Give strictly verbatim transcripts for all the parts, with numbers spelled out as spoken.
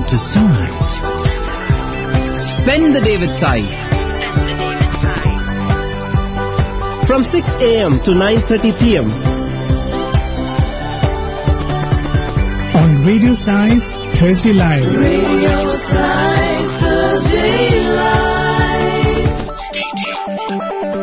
to Sai. Spend the day with Sai. From six a.m. to nine thirty p.m. on Radio Sai's Thursday Live. Radio Sai Thursday Live. Stay tuned.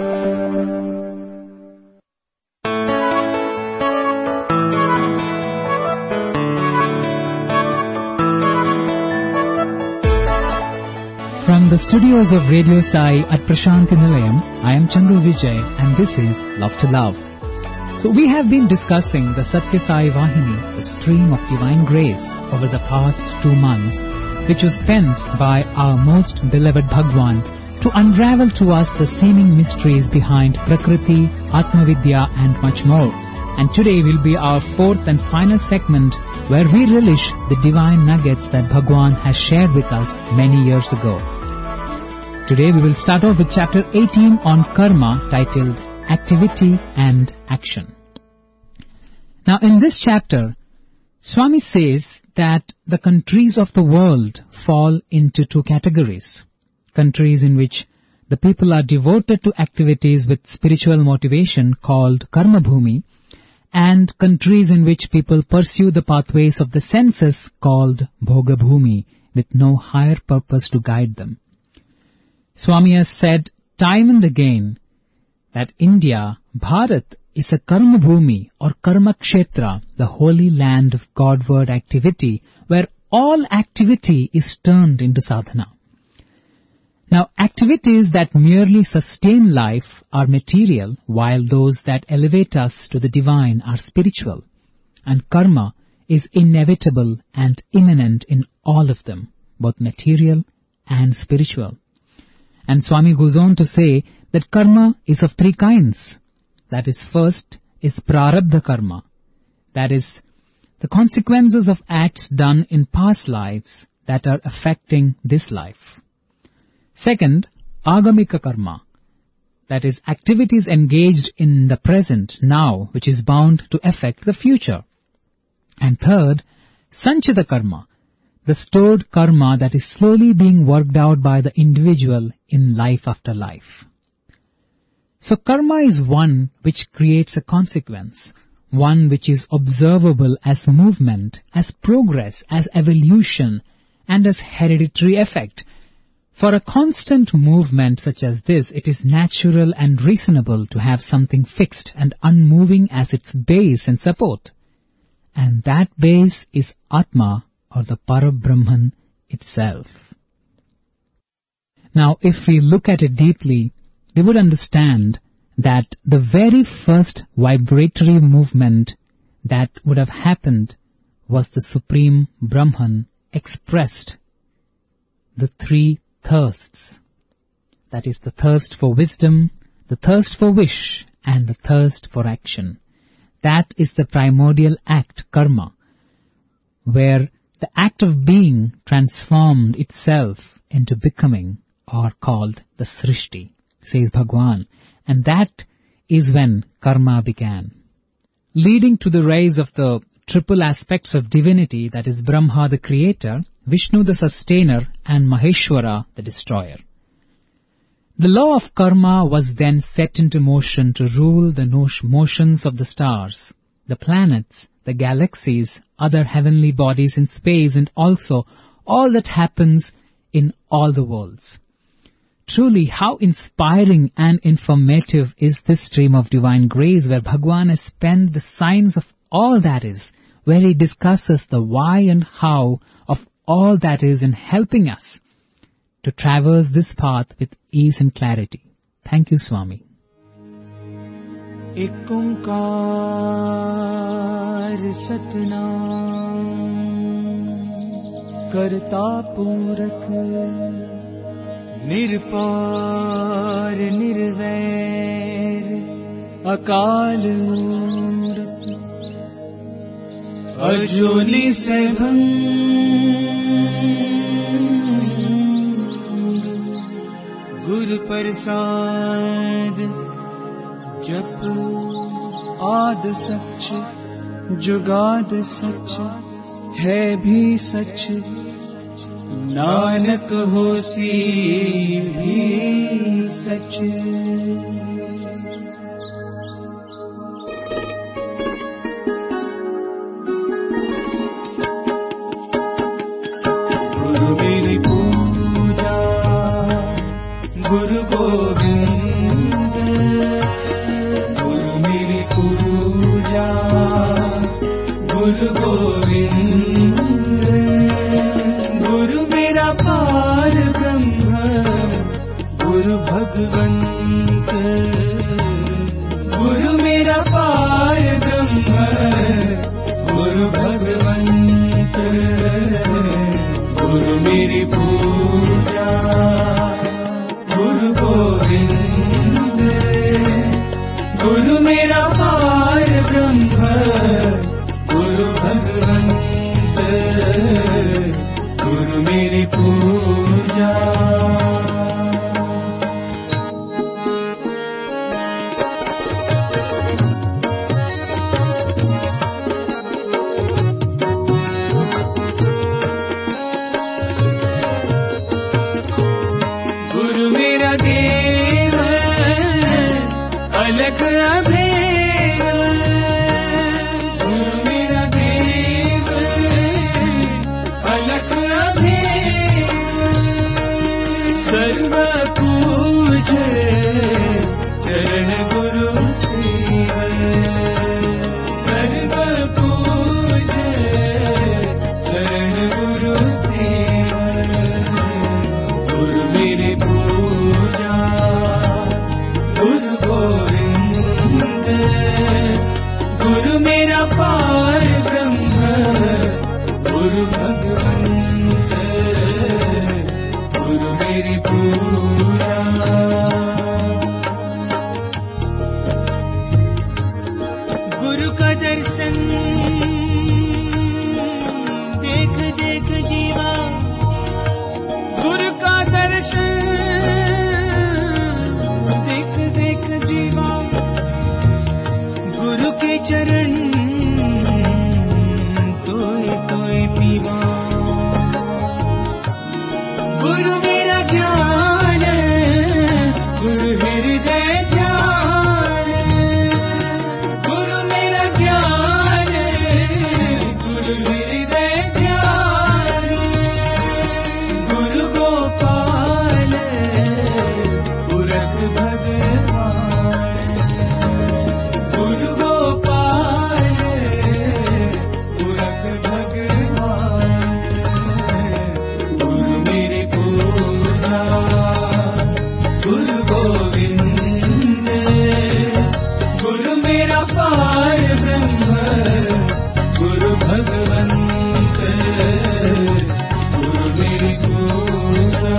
From the studios of Radio Sai at Prashanthi Nilayam, I am Chandru Vijay and this is Love to Love. So we have been discussing the Satya Sai Vahini, the stream of divine grace, over the past two months, which was spent by our most beloved Bhagwan to unravel to us the seeming mysteries behind Prakriti, Atmavidya and much more. And today will be our fourth and final segment where we relish the divine nuggets that Bhagwan has shared with us many years ago. Today we will start off with chapter eighteen on karma, titled Activity and Action. Now in this chapter, Swami says that the countries of the world fall into two categories. Countries in which the people are devoted to activities with spiritual motivation called karma bhumi, and countries in which people pursue the pathways of the senses called bhoga bhumi with no higher purpose to guide them. Swami has said time and again that India, Bharat, is a karma bhumi or karma kshetra, the holy land of Godward activity, where all activity is turned into sadhana. Now, activities that merely sustain life are material, while those that elevate us to the divine are spiritual. And karma is inevitable and immanent in all of them, both material and spiritual. And Swami goes on to say that karma is of three kinds. That is, first is prarabdha karma. That is, the consequences of acts done in past lives that are affecting this life. Second, agamika karma. That is, activities engaged in the present, now, which is bound to affect the future. And third, sanchita karma. The stored karma that is slowly being worked out by the individual in life after life. So karma is one which creates a consequence, one which is observable as movement, as progress, as evolution, and as hereditary effect. For a constant movement such as this, it is natural and reasonable to have something fixed and unmoving as its base and support. And that base is Atma, or the Parabrahman itself. Now, if we look at it deeply, we would understand that the very first vibratory movement that would have happened was the Supreme Brahman expressed the three thirsts. That is the thirst for wisdom, the thirst for wish, and the thirst for action. That is the primordial act, karma, where the act of being transformed itself into becoming, or called the Srishti, says Bhagwan. And that is when karma began, leading to the rise of the triple aspects of divinity, that is Brahma the creator, Vishnu the sustainer, and Maheshwara the destroyer. The law of karma was then set into motion to rule the motions of the stars, the planets, the galaxies, other heavenly bodies in space, and also all that happens in all the worlds. Truly, how inspiring and informative is this stream of divine grace, where Bhagwan has penned the signs of all that is, where he discusses the why and how of all that is in helping us to traverse this path with ease and clarity. Thank you, Swami. एक ओंकार सतनाम करता पूरक निरपार निर्वैर अकाल मूरत अजूनी सैभं गुरु प्रसाद जप आद सच जुगाद सच है भी सच नानक होसी भी सच। गुरु मेरी पूजा गुरु गोविंद, गुरु मेरी पूजा गुरु गोविंद, गुरु मेरा पार ब्रह्म गुरु भगवंत, गुरु मेरा पार ब्रह्म गुरु भगवंत, गुरु मेरी पूजा गुरु गोविंद, गुरु मेरा पार ब्रह्म गुरु भगवंत, गुरु मेरी पूजा। गुरु मेरा देव अलग अभेद, गुरु मेरा देव अलग अभेद, सर्व पूजे चरण गुरु सेव, सर्व पूजे चरण गुरु सेव, गुरु मेरी पूजा गुरु गोविंद, गुरु मेरा पार ब्रह्म गुरु भगवंत, गुरु मेरी पूजा। गुरु का दर्शन देख देख जीवा, गुरु का दर्शन देख देख जीवा, गुरु के चरण तोय तोय पीवा, गुरु मेरा ज्ञान गुरु हृदय ध्यान, गुरु मेरा ज्ञान गुरु हृदय ध्यान, गुरु गोपाल पुरख भगवान, गुरु गोपाल पुरख भगवान, गुरु मेरी पूजा गुरु गोविंद, गुरु मेरा पार ब्रह्म गुरु भगवंत, गुरु मेरी पूजा।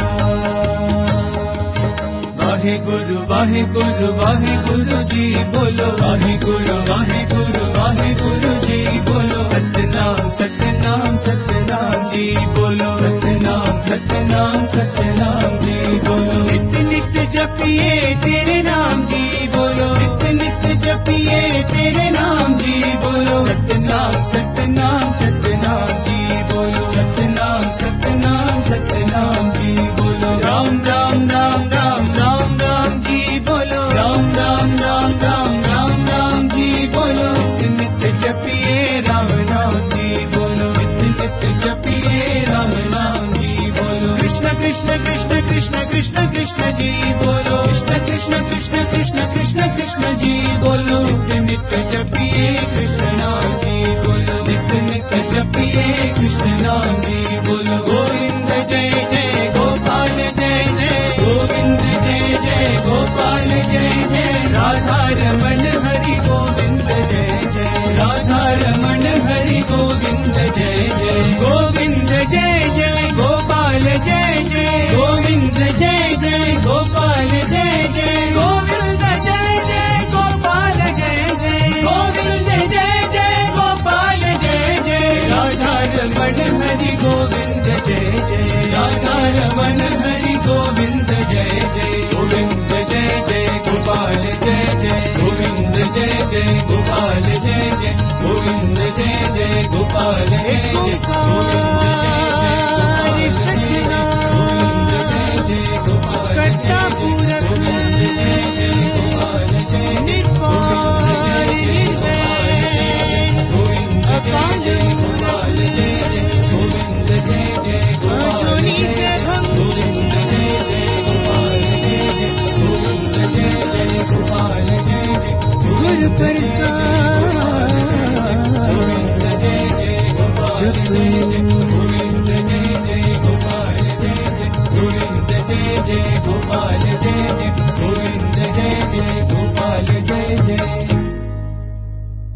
वाहे गुरु वाहे गुरु वाहे गुरु जी बोलो, वाहे गुरु वाहे गुरु वाहे गुरु जी बोलो, सतनाम सतनाम सतनाम जी बोलो, सतनाम सतनाम सतनाम जी बोलो, नित्य नित्य जपिए तेरे नाम जी बोलो, नित्य नित्य जपिए तेरे नाम जी बोलो, सतनाम सतनाम सतनाम जी बोलो, सतनाम सतनाम सतनाम जी बोलो, राम राम राम राम राम राम जी बोलो, राम राम राम राम राम राम जी बोलो, नित्य नित्य जपिए राम नाम जी बोलो, नित्य नित्य जपिए राम नाम जी बोलो, कृष्ण कृष्ण कृष्ण कृष्ण कृष्ण कृष्ण जी बोलो, कृष्ण कृष्ण कृष्ण कृष्ण कृष्ण कृष्ण जी बोलो, नित्य नित्य जपिए कृष्ण नाम जी बोलो, नित्य नित्य जपिए कृष्ण नाम जी बोलो, गोविंद जय जय गोपाल जय जय, गोविंद जय जय गोपाल जय जय, राधा रमण हरि गोविंद जय जय, राधा रमण हरि गोविंद जय जय, गोविंद जय जय गोपाल जय जय, गोविंद जय जय गोपाल जय जय, गोविंद जय जय गोपाल जय जय, गोविंद जय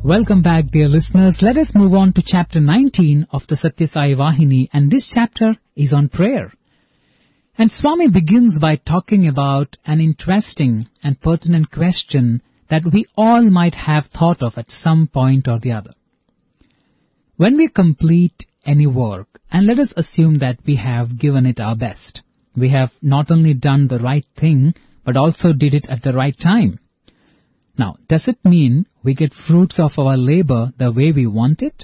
Welcome back, dear listeners. Let us move on to chapter nineteen of the Satya Sai Vahini, and this chapter is on prayer. And Swami begins by talking about an interesting and pertinent question that we all might have thought of at some point or the other. When we complete any work, and let us assume that we have given it our best, we have not only done the right thing, but also did it at the right time. Now, does it mean we get fruits of our labor the way we want it?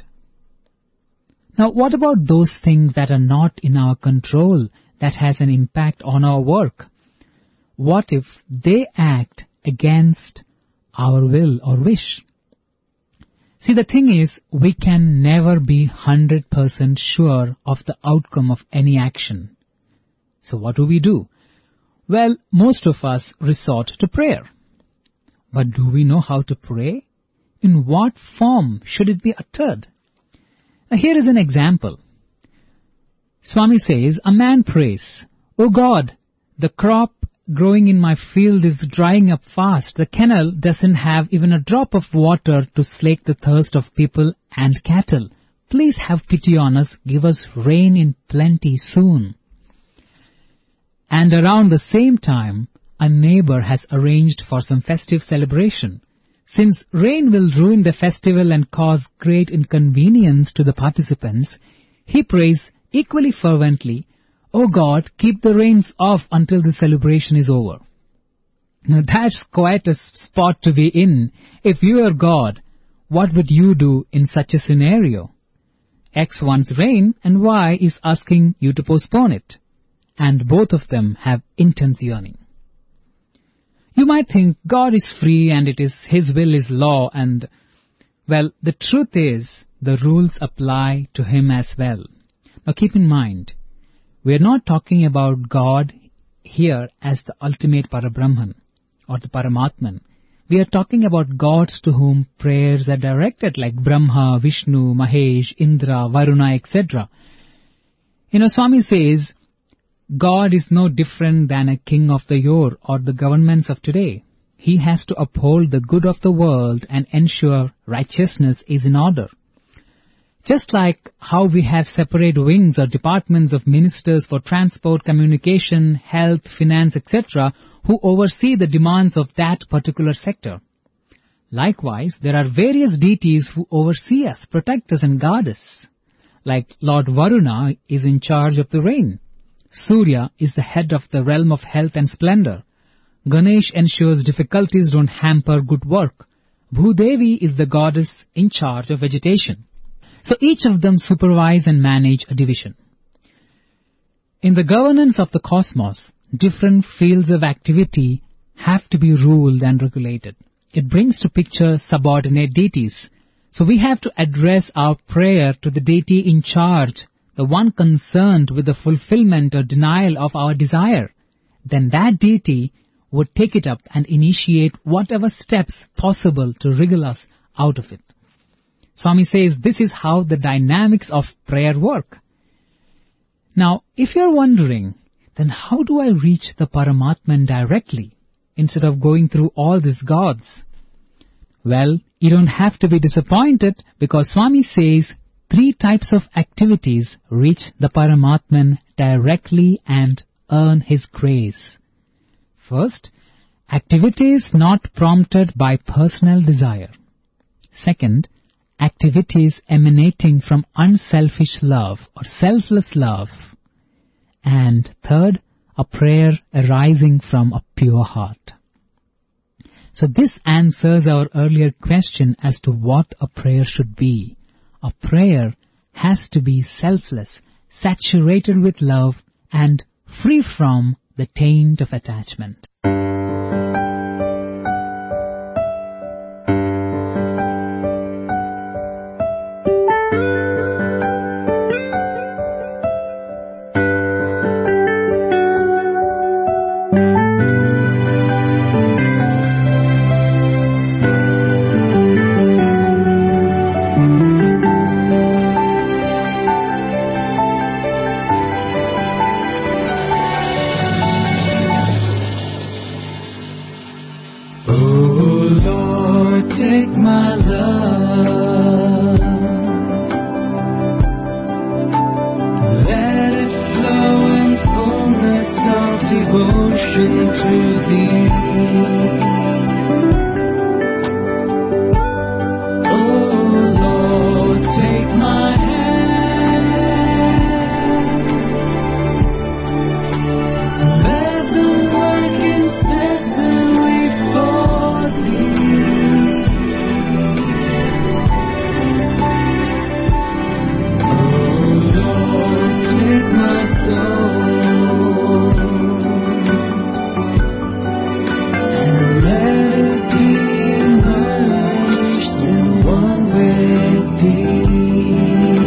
Now, what about those things that are not in our control, that has an impact on our work? What if they act against our will or wish? See, the thing is, we can never be one hundred percent sure of the outcome of any action. So what do we do? Well, most of us resort to prayer. But do we know how to pray? In what form should it be uttered? Now, here is an example. Swami says, a man prays, "O God, the crop growing in my field is drying up fast. The canal doesn't have even a drop of water to slake the thirst of people and cattle. Please have pity on us. Give us rain in plenty soon." And around the same time, a neighbor has arranged for some festive celebration. Since rain will ruin the festival and cause great inconvenience to the participants, he prays equally fervently, "O God, keep the rains off until the celebration is over." Now that's quite a spot to be in. If you are God, what would you do in such a scenario? X wants rain and Y is asking you to postpone it. And both of them have intense yearning. You might think God is free and it is His will is law, and, well, the truth is the rules apply to Him as well. Now keep in mind, we are not talking about God here as the ultimate Parabrahman or the Paramatman. We are talking about gods to whom prayers are directed, like Brahma, Vishnu, Mahesh, Indra, Varuna, et cetera. You know, Swami says, God is no different than a king of the yore or the governments of today. He has to uphold the good of the world and ensure righteousness is in order. Just like how we have separate wings or departments of ministers for transport, communication, health, finance, et cetera, who oversee the demands of that particular sector. Likewise, there are various deities who oversee us, protect us and guard us. Like Lord Varuna is in charge of the rain. Surya is the head of the realm of health and splendor. Ganesh ensures difficulties don't hamper good work. Bhudevi is the goddess in charge of vegetation. So each of them supervise and manage a division. In the governance of the cosmos, different fields of activity have to be ruled and regulated. It brings to picture subordinate deities. So we have to address our prayer to the deity in charge, the one concerned with the fulfillment or denial of our desire. Then that deity would take it up and initiate whatever steps possible to wriggle us out of it. Swami says this is how the dynamics of prayer work. Now, if you're wondering, then how do I reach the Paramatman directly instead of going through all these gods? Well, you don't have to be disappointed, because Swami says three types of activities reach the Paramatman directly and earn His grace. First, activities not prompted by personal desire. Second, activities emanating from unselfish love or selfless love. And third, a prayer arising from a pure heart. So this answers our earlier question as to what a prayer should be. A prayer has to be selfless, saturated with love, and free from the taint of attachment. Take my love. Let it flow in fullness of devotion to thee. Oh Lord, take my hands. Let them work incessantly for thee. Oh Lord, take my soul and let it be immersed in one with thee.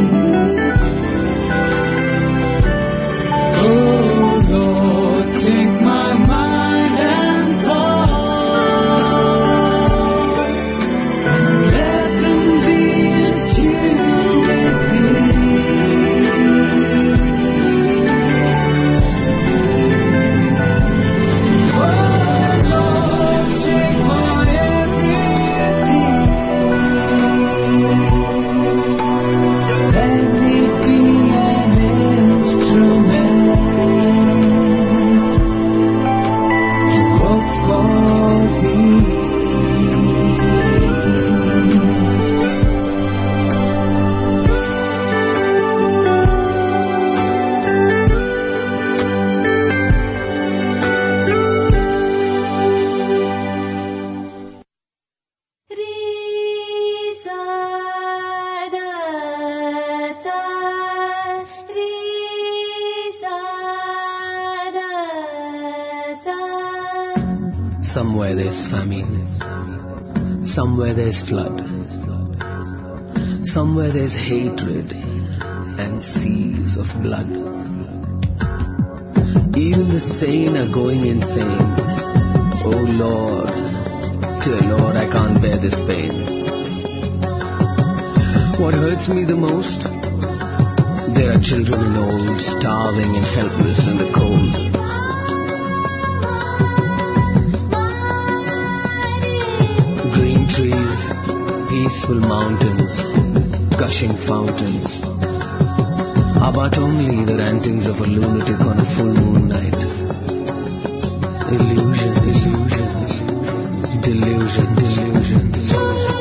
Oh Lord, take my mind and thoughts and let them be in tune with thee. Oh Lord, take my everything. Let me be an instrument to work for thee. Somewhere there's famine, somewhere there's flood, somewhere there's hatred and seas of blood. Even the sane are going insane. Oh Lord, dear Lord, I can't bear this pain. What hurts me the most? There are children and old, starving and helpless in the cold. Green trees, peaceful mountains, gushing fountains are but only the rantings of a lunatic on a full moon night. Illusion, illusions, delusion, delusions.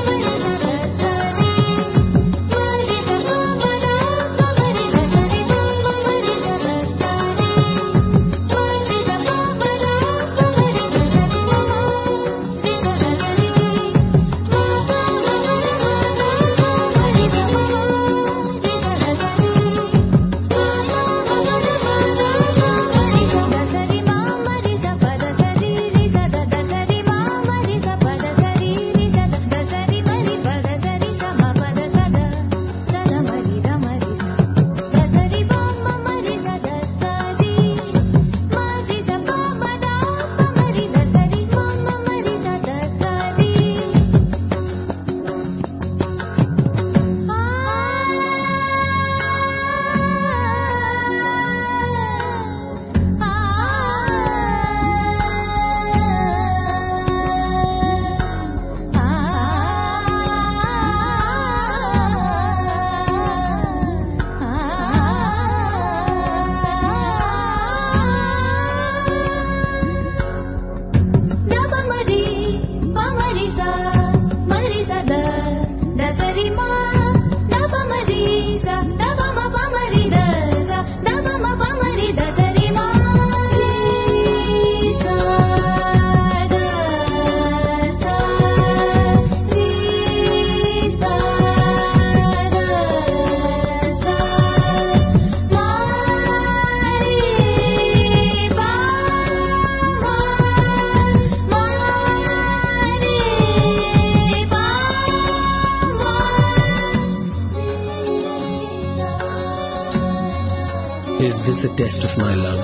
Is this a test of my love?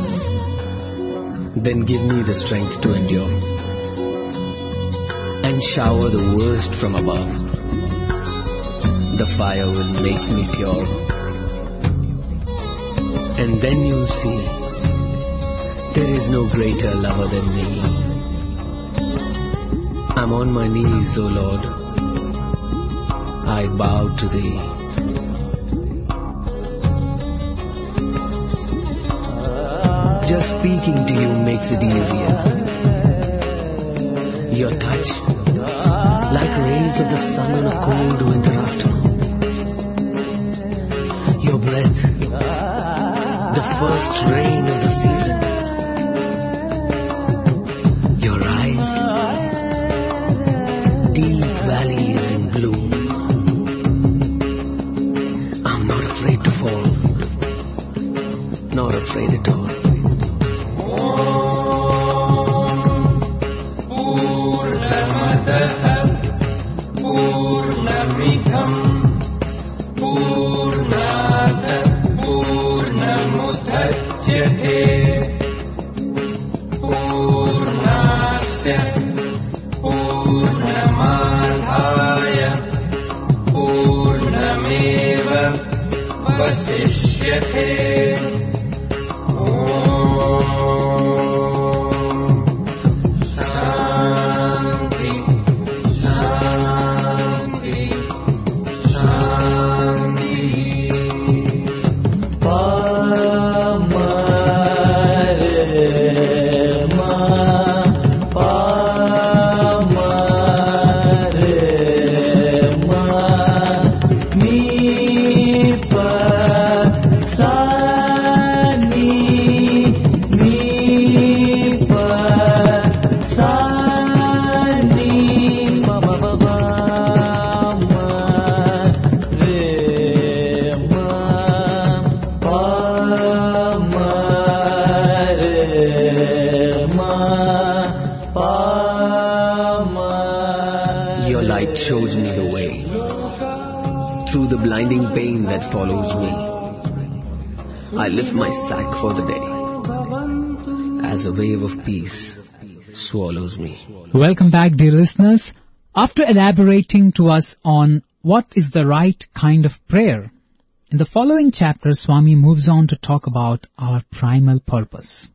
Then give me the strength to endure and shower the worst from above. The fire will make me pure, and then you'll see there is no greater lover than me. I'm on my knees, O Lord. I bow to thee. Just speaking to you makes it easier. Your touch, like rays of the sun on a cold winter afternoon. Your breath, the first rain of the season. Your eyes, deep valleys in bloom. I'm not afraid to fall, not afraid at all. Shows me the way through the blinding pain that follows me. I lift my sack for the day as a wave of peace swallows me. Welcome back, dear listeners. After elaborating to us on what is the right kind of prayer, in the following chapter, Swami moves on to talk about our primal purpose.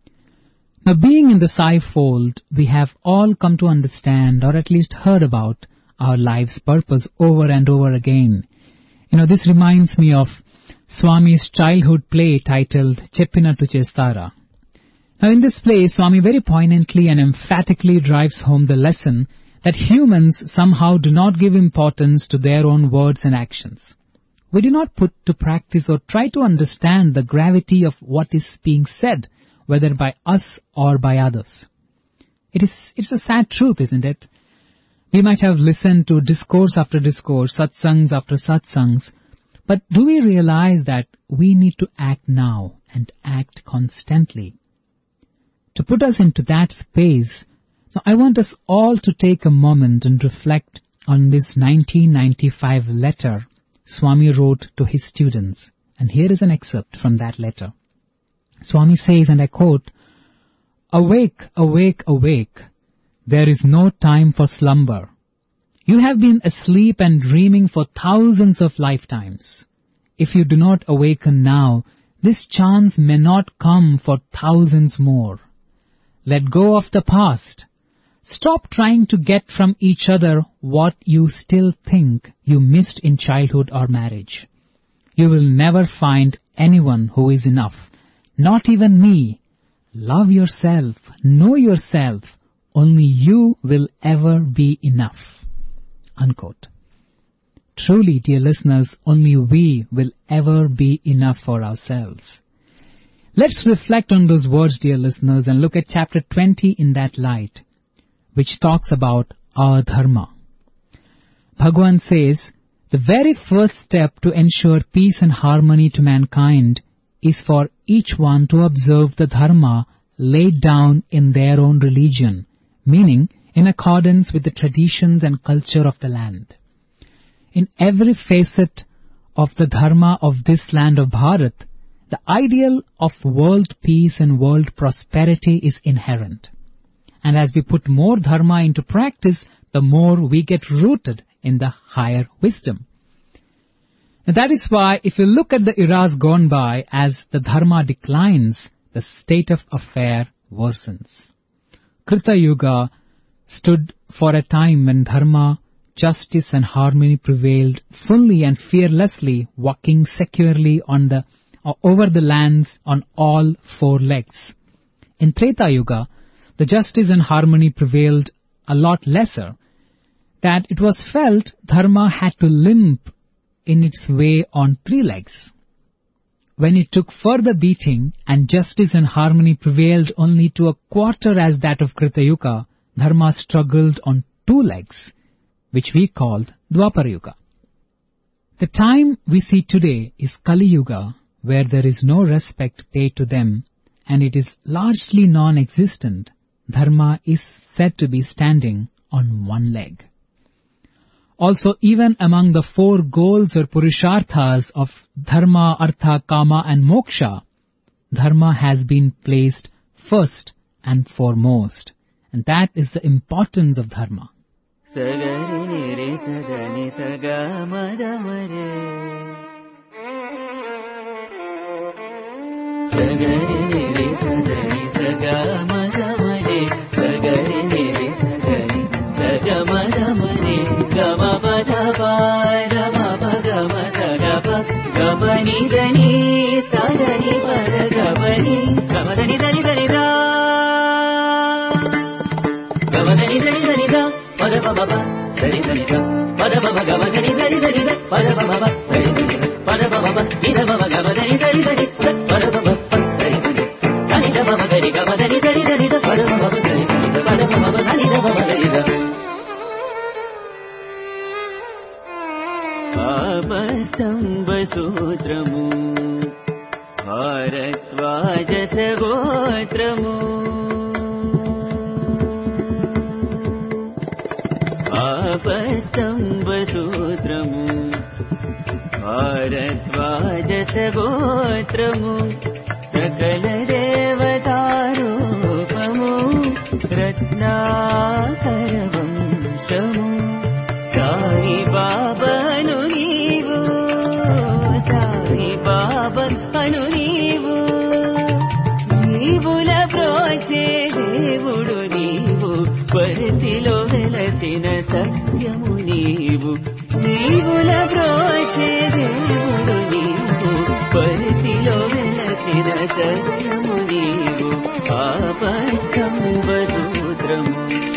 Now, being in the Sai fold, we have all come to understand, or at least heard about, our life's purpose over and over again. You know, this reminds me of Swami's childhood play titled Cheppinattu Chestara. Now, in this play, Swami very poignantly and emphatically drives home the lesson that humans somehow do not give importance to their own words and actions. We do not put to practice or try to understand the gravity of what is being said, whether by us or by others. It is, it's a sad truth, isn't it? We might have listened to discourse after discourse, satsangs after satsangs, but do we realize that we need to act now and act constantly? To put us into that space, now I want us all to take a moment and reflect on this nineteen ninety-five letter Swami wrote to his students. And here is an excerpt from that letter. Swami says, and I quote, "Awake, awake, awake. There is no time for slumber. You have been asleep and dreaming for thousands of lifetimes. If you do not awaken now, this chance may not come for thousands more. Let go of the past. Stop trying to get from each other what you still think you missed in childhood or marriage. You will never find anyone who is enough, not even me. Love yourself, know yourself. Only you will ever be enough." Unquote. Truly, dear listeners, only we will ever be enough for ourselves. Let's reflect on those words, dear listeners, and look at chapter twenty in that light, which talks about our dharma. Bhagavan says, the very first step to ensure peace and harmony to mankind is for each one to observe the dharma laid down in their own religion, meaning in accordance with the traditions and culture of the land. In every facet of the dharma of this land of Bharat, the ideal of world peace and world prosperity is inherent. And as we put more dharma into practice, the more we get rooted in the higher wisdom. And that is why if you look at the eras gone by, as the dharma declines, the state of affair worsens. Krita Yuga stood for a time when dharma justice and harmony prevailed fully and fearlessly, walking securely on the uh, over the lands on all four legs. In Treta Yuga, the justice and harmony prevailed a lot lesser, that it was felt dharma had to limp in its way on three legs. When it took further beating and justice and harmony prevailed only to a quarter as that of Krita Yuga, dharma struggled on two legs, which we called Dwapara Yuga. The time we see today is Kali Yuga, where there is no respect paid to them, and it is largely non-existent. Dharma is said to be standing on one leg. Also, even among the four goals or purusharthas of dharma, artha, kama and moksha, dharma has been placed first and foremost. And that is the importance of dharma. Sagari re sagani saga madamare. Sagari re sagani saga madamare. Sagari re sagani saga madamare. Gama pada pa gama pa gama saga pa gama ni dani sagani pada gama ni gama dani dani dani da gama dani dani dani da pada pa pa sari sari sa pada pa pa gama dani dani dani da pada pa pa sari sari sa pada pa pa ni da pa gama dani dani dani pada pa pa sari sari sa sani da pa pa gani gama dani dani dani da pada pa pa sari sari sa pada pa pa sani da pa pa gani da Apastamba sutramu Bharatvaja gotramu Apastamba sutramu Bharatvaja gotramu Sakala devatarupamu Ratnakaravansamu Sai Baba nu neevu Sai Baba anu neevu Jeevula broche devudu neevu Partilo velasina satyamu neevu Jeevula broche devudu neevu Partilo velasina satyamu neevu Apastamba sutramu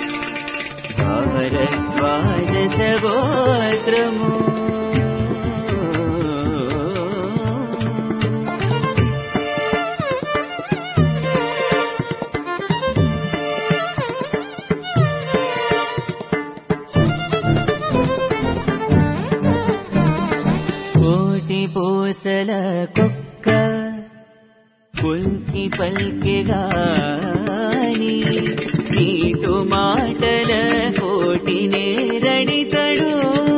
Bharatvaja gotramu Koti posala kokka kulki palke gaani నీటు మాటల కోటినే రడితడు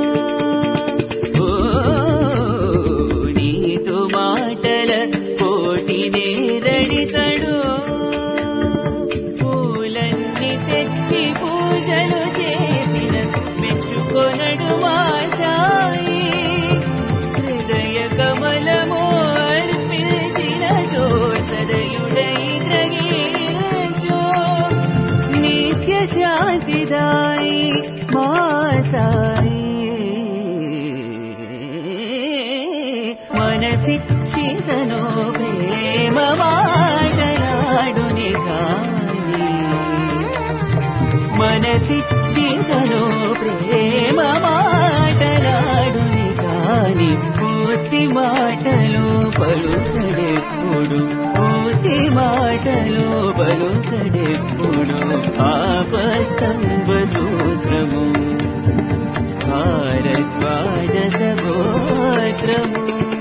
ఓ నీటు మాటల కోటినే రడితడు పూలన్నీ తెచ్చి పూజలు చేసిన మెచ్చుకొనడు మా సాయి హృదయ కమలము అర్పించిన జో సదయుడై గ్రహించు శాంతిదాయి మా సాయి మనసిచ్చితను ప్రేమ మాటలాడుని కాని మనసిచ్చితను ప్రేమ మాటలాడుని కాని పూర్తి మాటలు పలుకడెప్పుడు పూర్తి మాటలు పలుకడెప్పుడు ఆపస్తంభ సూత్రము భారద్వాజ గోత్రము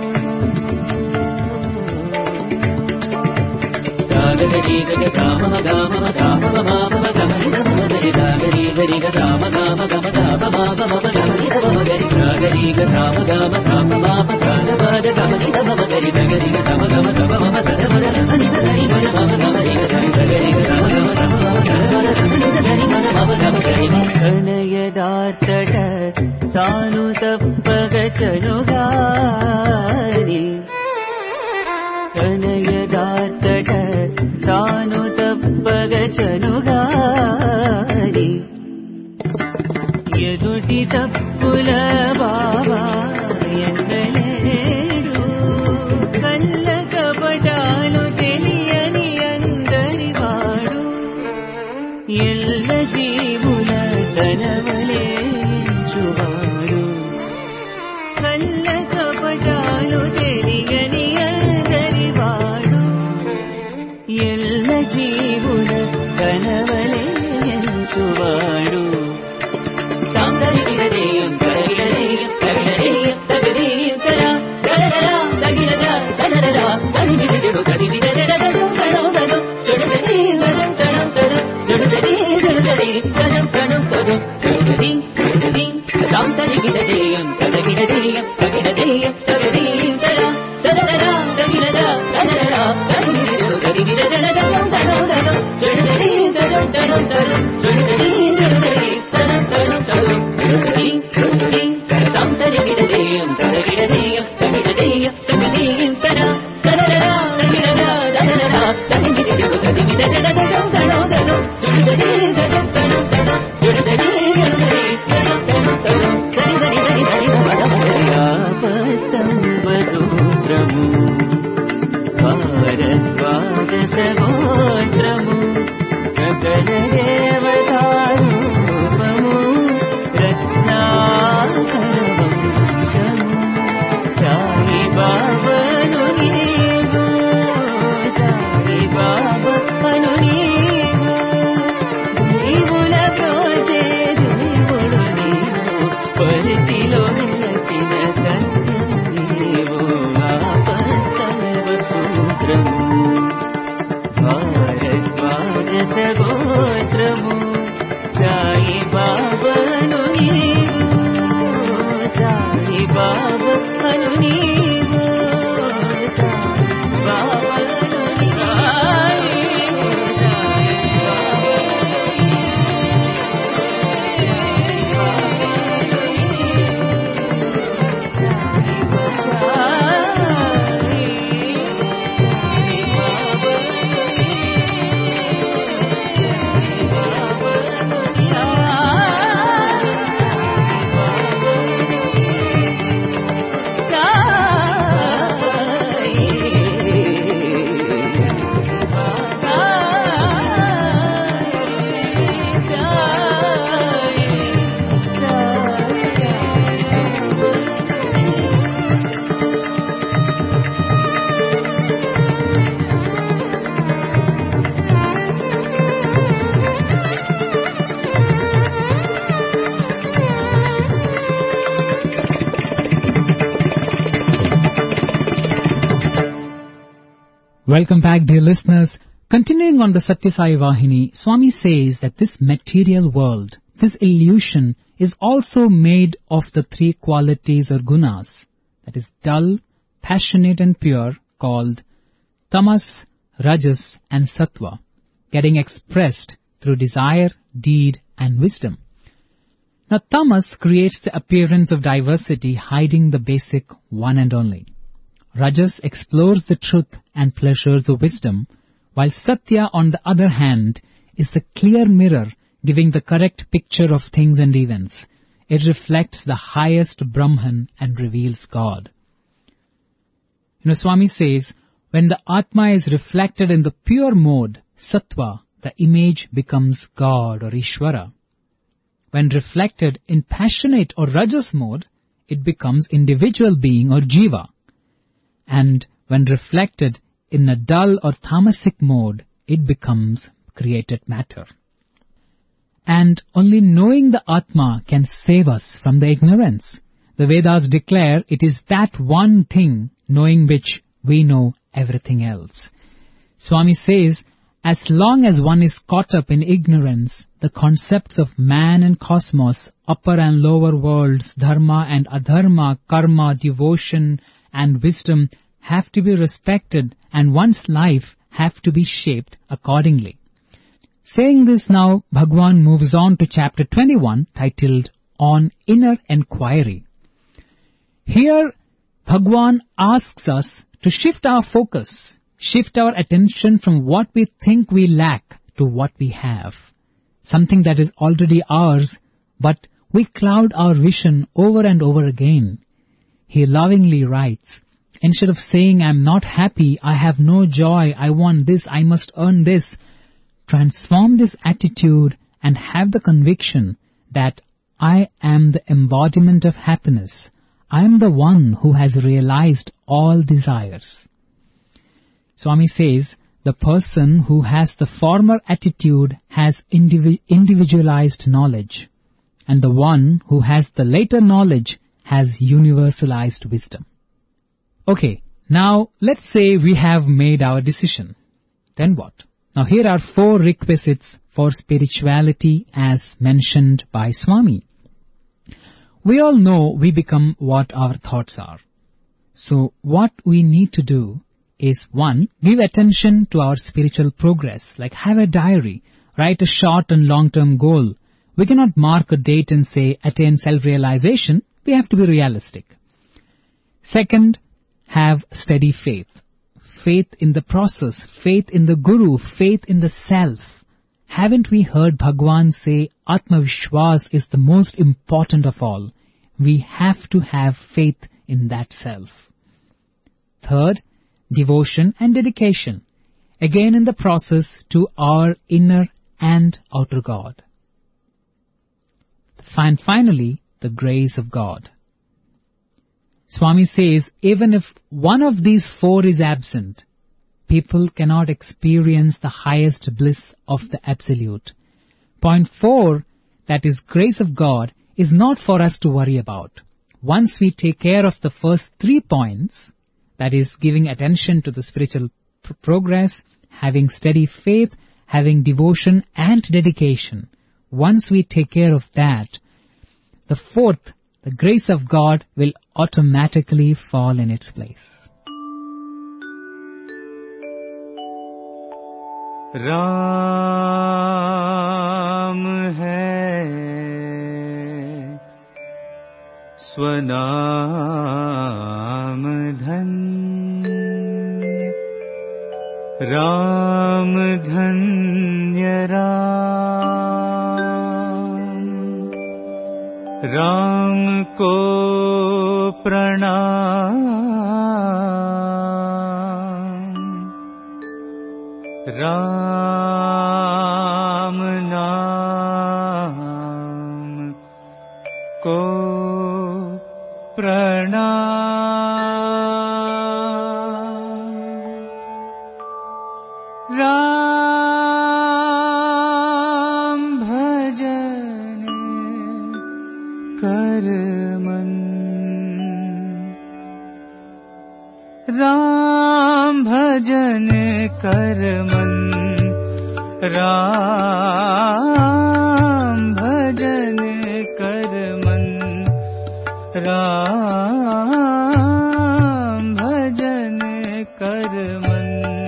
సాగరి గగ సామ గామ సామ మామ గమని నమ గరి సాగరి గరి గ సామ గామ గమ సామ మామ గమని నమ గరి సాగరి గ సామ గామ సామ మామ సాన బాజ గమని నమ గరి సగరి గ సమ గమ సమ మమ సద మద అని గరి మద మమ గమని గ సగరి గ సమ గమ సమ మమ సద మద అని గరి మద మమ గమ గరి కనయదార్తట తాను తప్పగ చనుగాని కనయదార్తట తాను తప్పగ చనుగాని ఎదుటి తప్పుల బావా ఎన్నలేడు కళ్ళ కపటాలు తెలియని అందరి వాడు ఎల్ల జీవుల తనవలే చూవాడు కళ్ళ కపటాలు తెలియని అందరి వాడు ఎల్ల జీవుల తనవలే చూవాడు తాందరిగిరదేయం కరగిరదేయం కరగిరదేయం తగదేయం కరా కరరా తగిరదా కరరా తగిరిదిడు కదిరిదెదెదెదెదెం కణం దదం జొడదెది దదం కణం దదం జొడదెది జొడదెది దదం కణం దదం జొడదెది జొడదెది తాందరిగిరదేయం కరగిరదేయం కరగిరదేయం తగదేయం కరా కరరా తగిరదా కరరా తగిరిదిడు కదిరిదెదెదెదెం కణం దదం జొడదెది దదం కణం దదం జొడదెది జొడదెది దదం కణం దదం జొడదెది జొడదెది కరదం తరిగిరదేయం కరగిరదేయం తగిరదేయం తగదేయం కరా కరరా తగిరదా దదరా తగిరిదిడు కదిరిదెదెదెదెం కణం దదం జొడదెది దదం కణం దదం జొడదెది జొడదెది దదం కణం దదం సరిదరి దరి దరి వడమయాపస్తంభ సూత్రము భారద్వాజ సగోత్రము సకల దేవతారూపము రత్నాకరవంశము సాయి బాబను నీవు సాయి బాబను నీవు జీవుల ప్రోచే దేవుడు నీవు పరితిలో నిలచిన సత్యం నీవు ఆపస్తంభ సూత్రము భారద్వాజ సగోత్రము సాయి బాబను నీవు సాయి బాబను నీవు Sai బాబను Welcome back, dear listeners. Continuing on the Satya Sai Vahini, Swami says that this material world, this illusion, is also made of the three qualities or gunas, that is dull, passionate and pure, called tamas, rajas and sattva, getting expressed through desire, deed and wisdom. Now tamas creates the appearance of diversity, hiding the basic one and only. Rajas explores the truth and pleasures of wisdom, while Satya, on the other hand, is the clear mirror giving the correct picture of things and events. It reflects the highest Brahman and reveals God. You know, Swami says, when the Atma is reflected in the pure mode, Sattva, the image becomes God or Ishvara. When reflected in passionate or Rajas mode, it becomes individual being or Jiva. And when reflected in a dull or tamasic mode, it becomes created matter. And only knowing the Atma can save us from the ignorance. The Vedas declare it is that one thing knowing which we know everything else. Swami says, as long as one is caught up in ignorance, the concepts of man and cosmos, upper and lower worlds, dharma and adharma, karma, devotion and wisdom have to be respected, and one's life have to be shaped accordingly. Saying this now, Bhagwan moves on to chapter twenty-one, titled On Inner Enquiry. Here, Bhagwan asks us to shift our focus, shift our attention from what we think we lack to what we have. Something that is already ours, but we cloud our vision over and over again. He lovingly writes, instead of saying, I'm not happy, I have no joy, I want this, I must earn this, transform this attitude and have the conviction that I am the embodiment of happiness. I am the one who has realized all desires. Swami says, the person who has the former attitude has indivi- individualized knowledge, and the one who has the later knowledge has universalized wisdom. Okay, now let's say we have made our decision. Then what? Now here are four requisites for spirituality as mentioned by Swami. We all know we become what our thoughts are. So what we need to do is, one, give attention to our spiritual progress, like have a diary, write a short and long-term goal. We cannot mark a date and say, attain self-realization. We have to be realistic. Second, have steady faith. Faith in the process, faith in the Guru, faith in the self. Haven't we heard Bhagwan say, Atma Vishwas is the most important of all? We have to have faith in that self. Third, devotion and dedication, again in the process to our inner and outer God. And finally, the grace of God. Swami says, even if one of these four is absent, people cannot experience the highest bliss of the Absolute. Point four, that is grace of God, is not for us to worry about. Once we take care of the first three points, that is giving attention to the spiritual pr- progress, having steady faith, having devotion and dedication. Once we take care of that, the fourth, the grace of God, will automatically fall in its place. Ram है स्वनाम धन्य, राम धन्य राम, राम को प्रणाम, राम नाम को प्रणाम, राम भजन कर मन, राम भजन कर मन, राम भजन कर मन, राम भजन कर मन।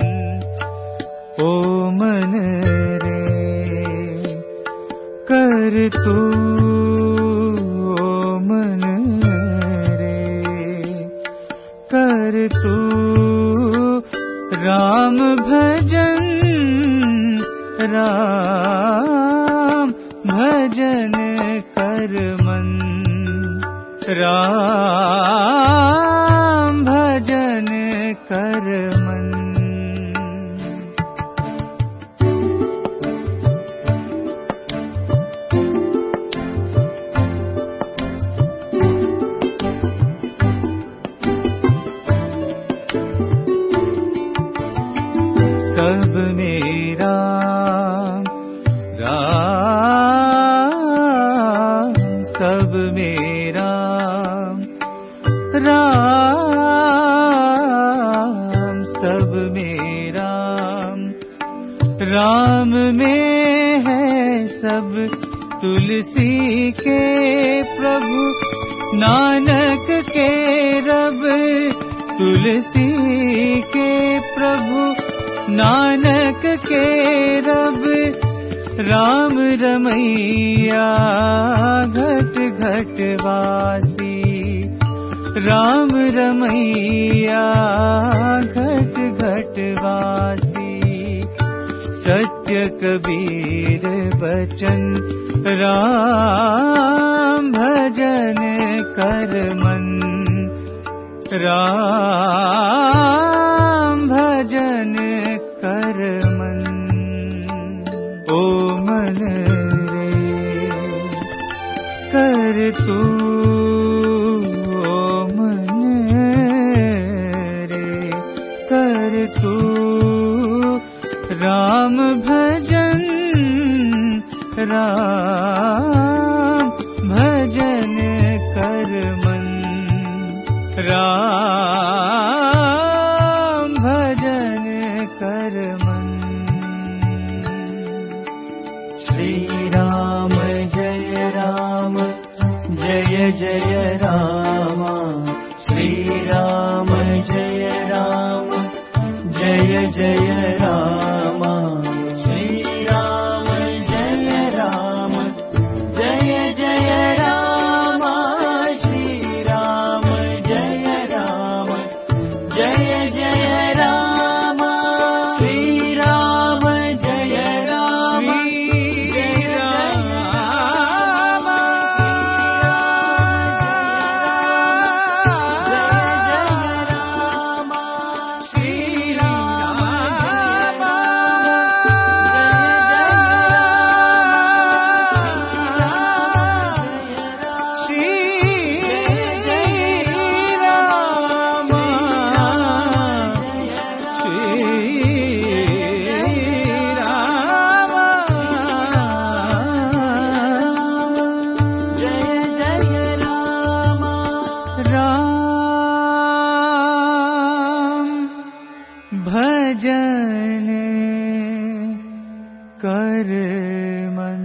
ओ मन रे कर तू, ओ मन रे कर तू, राम भजन, राम भजन कर मन, राम भजन कर मन। सब मेरा राम, सब मेरा राम, सब मेरा राम में है सब, तुलसी के प्रभु नानक के रब, तुलसी के प्रभु नानक के रब, राम रमैया घट घट वासी, राम रमैया घट घट वासी, सत्य कबीर बचन राम कर तू ओ मन रे कर तू राम भजन राम भजन कर मन राम भजन कर मन श्री राम जय राम जय जय राम श्री राम जय राम जय जय राम श्री राम जय राम जय जय राम श्री राम जय राम जय जय राम श्री राम जय राम जय राम श्री राम भजन कर मन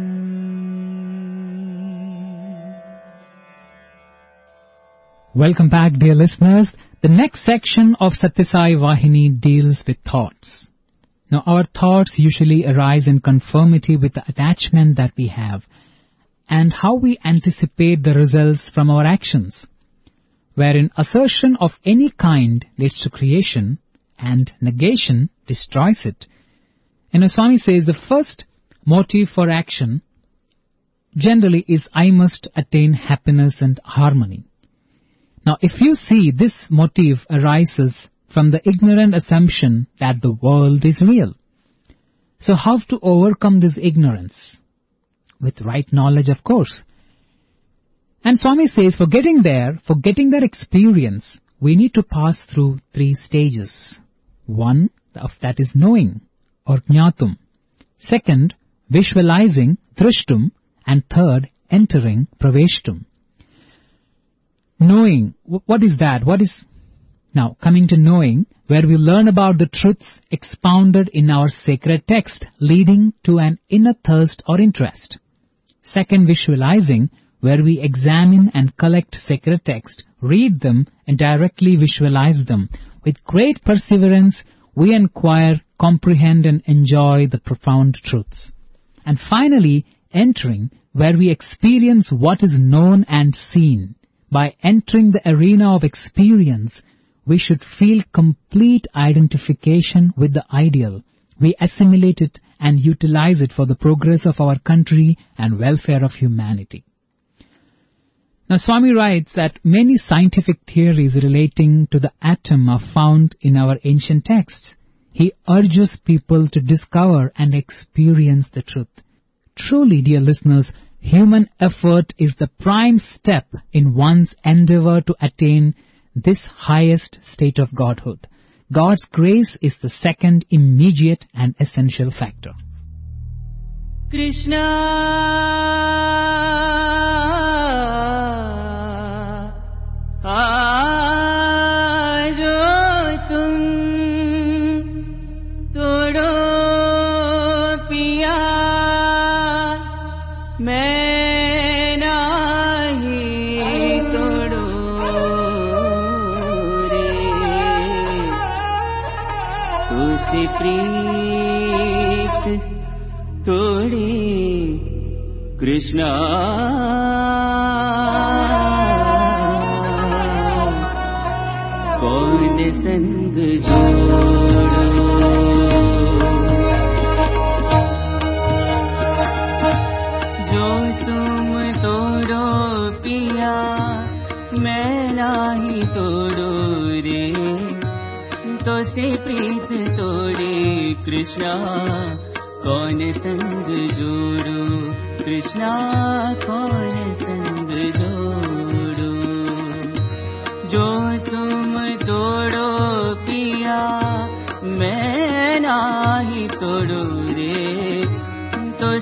Welcome back, dear listeners. The next section of Satya Sai Vahini deals with thoughts. Now, our thoughts usually arise in conformity with the attachment that we have and how we anticipate the results from our actions, wherein assertion of any kind leads to creation and negation destroys it. And Swami says the first motive for action generally is I must attain happiness and harmony. Now, if you see, this motive arises from the ignorant assumption that the world is real. So how to overcome this ignorance? With right knowledge, of course. And Swami says for getting there, for getting that experience, we need to pass through three stages. One, of that is knowing, or jnatum. Second, visualizing, drishtum. And third, entering, praveshtum. Knowing, what is that? What is... Now, coming to knowing, where we learn about the truths expounded in our sacred text, leading to an inner thirst or interest. Second, visualizing, where we examine and collect sacred text, read them, and directly visualize them. With great perseverance, we inquire, comprehend, and enjoy the profound truths. And finally, entering, where we experience what is known and seen. By entering the arena of experience, we should feel complete identification with the ideal. We assimilate it and utilize it for the progress of our country and welfare of humanity. Now, Swami writes that many scientific theories relating to the atom are found in our ancient texts. He urges people to discover and experience the truth. Truly, dear listeners, human effort is the prime step in one's endeavor to attain this highest state of godhood. God's grace is the second immediate and essential factor. Krishna aajo tum todo piya main nahi todo re tusi preet todi Krishna कौन संग जोड़ो जो तुम तोड़ो पिया मैं नहीं तोड़ो रे तो से प्रीत तोड़े कृष्णा कौन संग जोड़ो कृष्णा कौन संग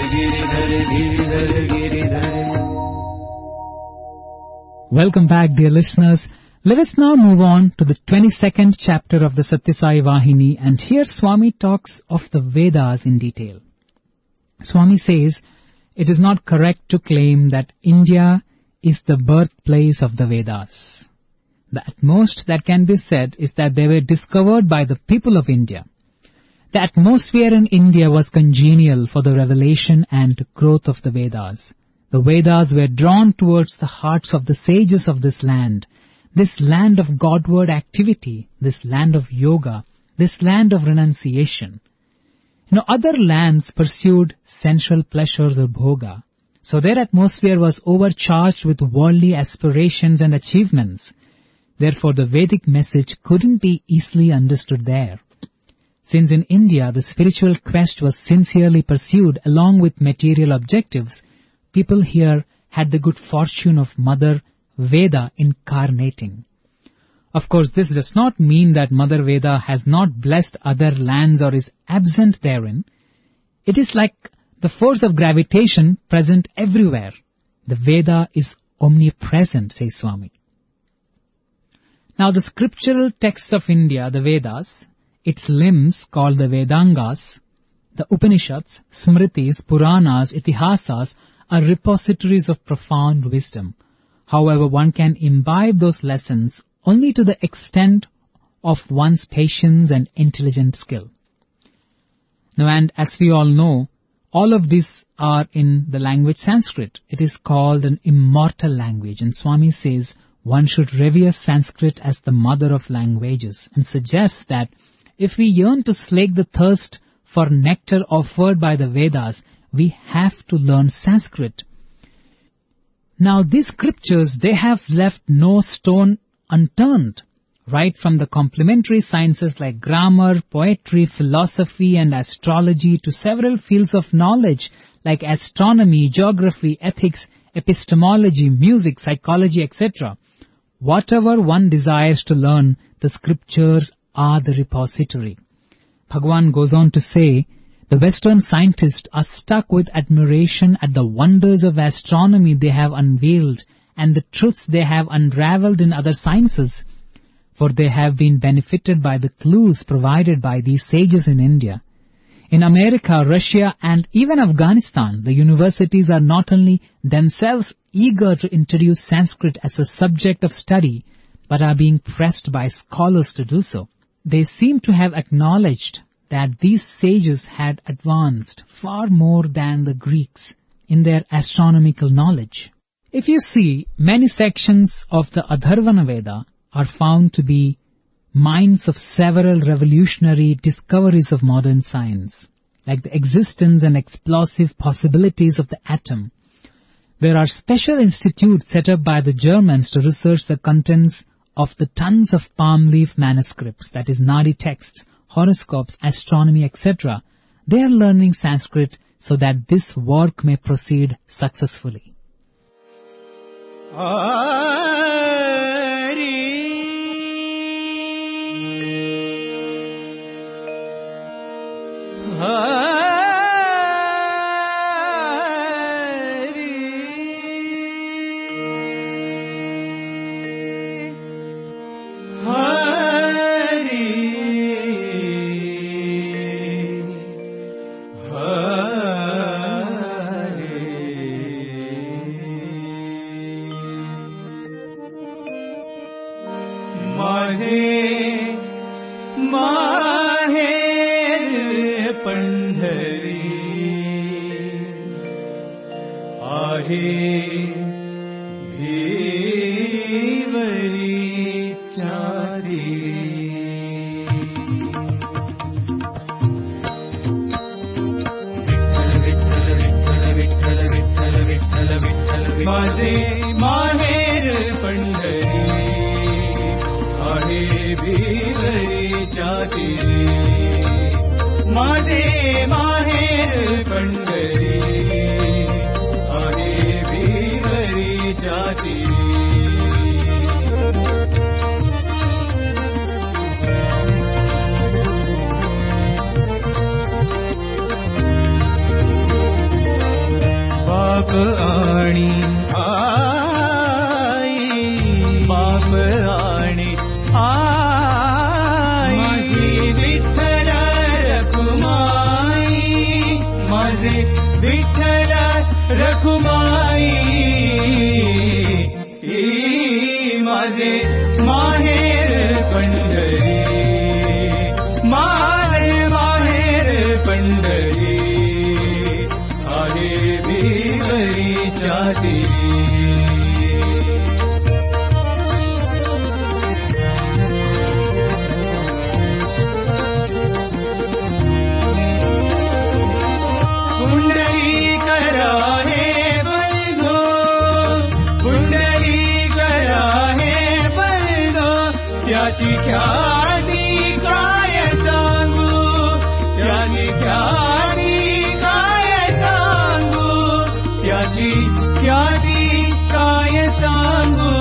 Giridhar Giridhar Giridhar. Welcome back, dear listeners. Let us now move on to the twenty-second chapter of the Satya Sai Vahini, and here Swami talks of the Vedas in detail. Swami says, it is not correct to claim that India is the birthplace of the Vedas. The utmost that can be said is that they were discovered by the people of India. The atmosphere in India was congenial for the revelation and growth of the Vedas. The Vedas were drawn towards the hearts of the sages of this land, this land of Godward activity, this land of yoga, this land of renunciation. You know, other lands pursued sensual pleasures or bhoga, so their atmosphere was overcharged with worldly aspirations and achievements. Therefore, the Vedic message couldn't be easily understood there. Since in India the spiritual quest was sincerely pursued along with material objectives, people here had the good fortune of Mother Veda incarnating. Of course, this does not mean that Mother Veda has not blessed other lands or is absent therein. It is like the force of gravitation present everywhere. The Veda is omnipresent, says Swami. Now, the scriptural texts of India, the Vedas, its limbs called the Vedangas, the Upanishads, Smritis, Puranas, Itihasas, are repositories of profound wisdom. However, one can imbibe those lessons only to the extent of one's patience and intelligent skill. Now, and as we all know, all of these are in the language Sanskrit. It is called an immortal language, and Swami says one should revere Sanskrit as the mother of languages, and suggests that if we yearn to slake the thirst for nectar offered by the Vedas, we have to learn Sanskrit. Now, these scriptures, they have left no stone unturned, right from the complementary sciences like grammar, poetry, philosophy, and astrology to several fields of knowledge like astronomy, geography, ethics, epistemology, music, psychology, et cetera. Whatever one desires to learn, the scriptures are the repository. Bhagavan goes on to say, the Western scientists are struck with admiration at the wonders of astronomy they have unveiled and the truths they have unraveled in other sciences, for they have been benefited by the clues provided by these sages in India. In America, Russia, and even Afghanistan, the universities are not only themselves eager to introduce Sanskrit as a subject of study, but are being pressed by scholars to do so. They seem to have acknowledged that these sages had advanced far more than the Greeks in their astronomical knowledge. If you see, many sections of the Atharvana Veda are found to be minds of several revolutionary discoveries of modern science, like the existence and explosive possibilities of the atom. There are special institutes set up by the Germans to research the contents of the tons of palm leaf manuscripts, that is Nadi texts, horoscopes, astronomy, et cetera. They are learning Sanskrit so that this work may proceed successfully. Rakhumai माझे माहेर पंढरी माझे माहेर पंढरी आहे भिवरीच्या तिरी त्याची ख्याती काय सांगू त्याची ख्याती काय सांगू त्याची ख्याती काय सांगू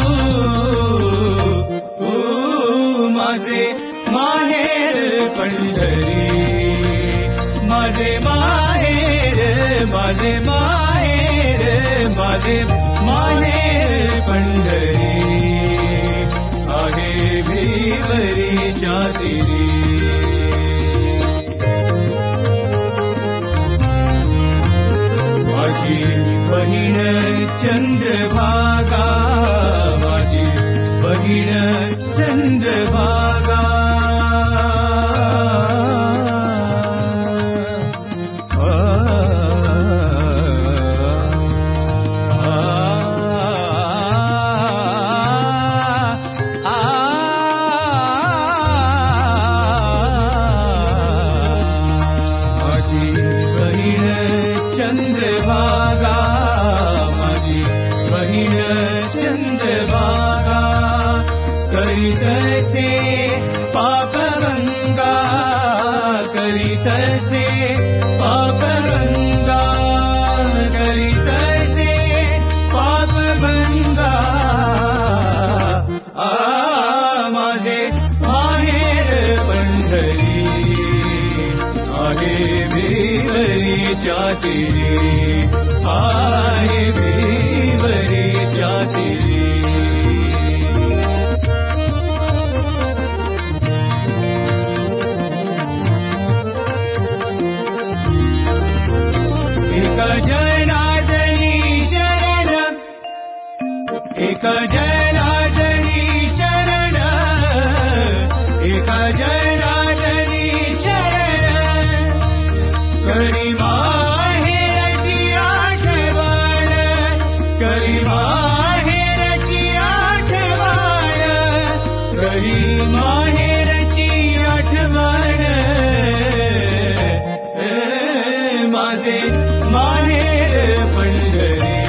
ओ माझे माहेर पंढरी माझे माहेर माझे माहेर माझे माहेर पंढरी आहे भिवरीच्या तिरी माझी बहीण चंद्रभागा माझी बहीण चंद्रभागा चंद्रभागा माझी बहीण चंद्रभागा करीतसे पापगंगा करीतसे पापगंगा करीतसे पापगंगा आ माझे माहेर पंढरी आहे भिवरीच्या तिरी आहे भिवरीच्या तिरी एक जनार्दनी शरण एक जनार्दनी शरण एक जनार्दनी शरण करी माहेरची आठवण करी माहेरची आठवण करी माहेरची आठवण माझे माहेर पंढरी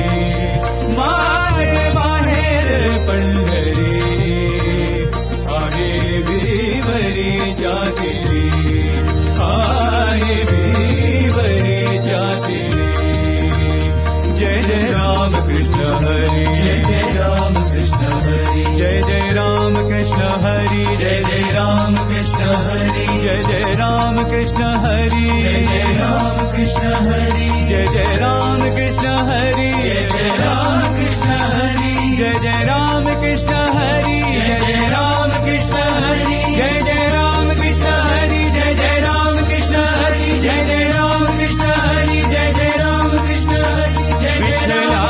माझे माहेर पंढरी आहे भिवरीच्या तिरी आहे भिवरीच्या तिरी जय जय राम कृष्ण हरी जय जय राम कृष्ण हरी जय जय राम कृष्ण हरी जय जय राम कृष्ण हरी जय जय राम कृष्ण हरी जय जय राम कृष्ण हरी जय जय राम कृष्ण हरी जय जय राम कृष्ण हरी जय जय राम कृष्ण हरी जय जय राम कृष्ण हरी जय जय राम कृष्ण हरी जय जय राम कृष्ण हरी जय जय राम कृष्ण हरी जय जय राम कृष्ण हरी जय जय Ram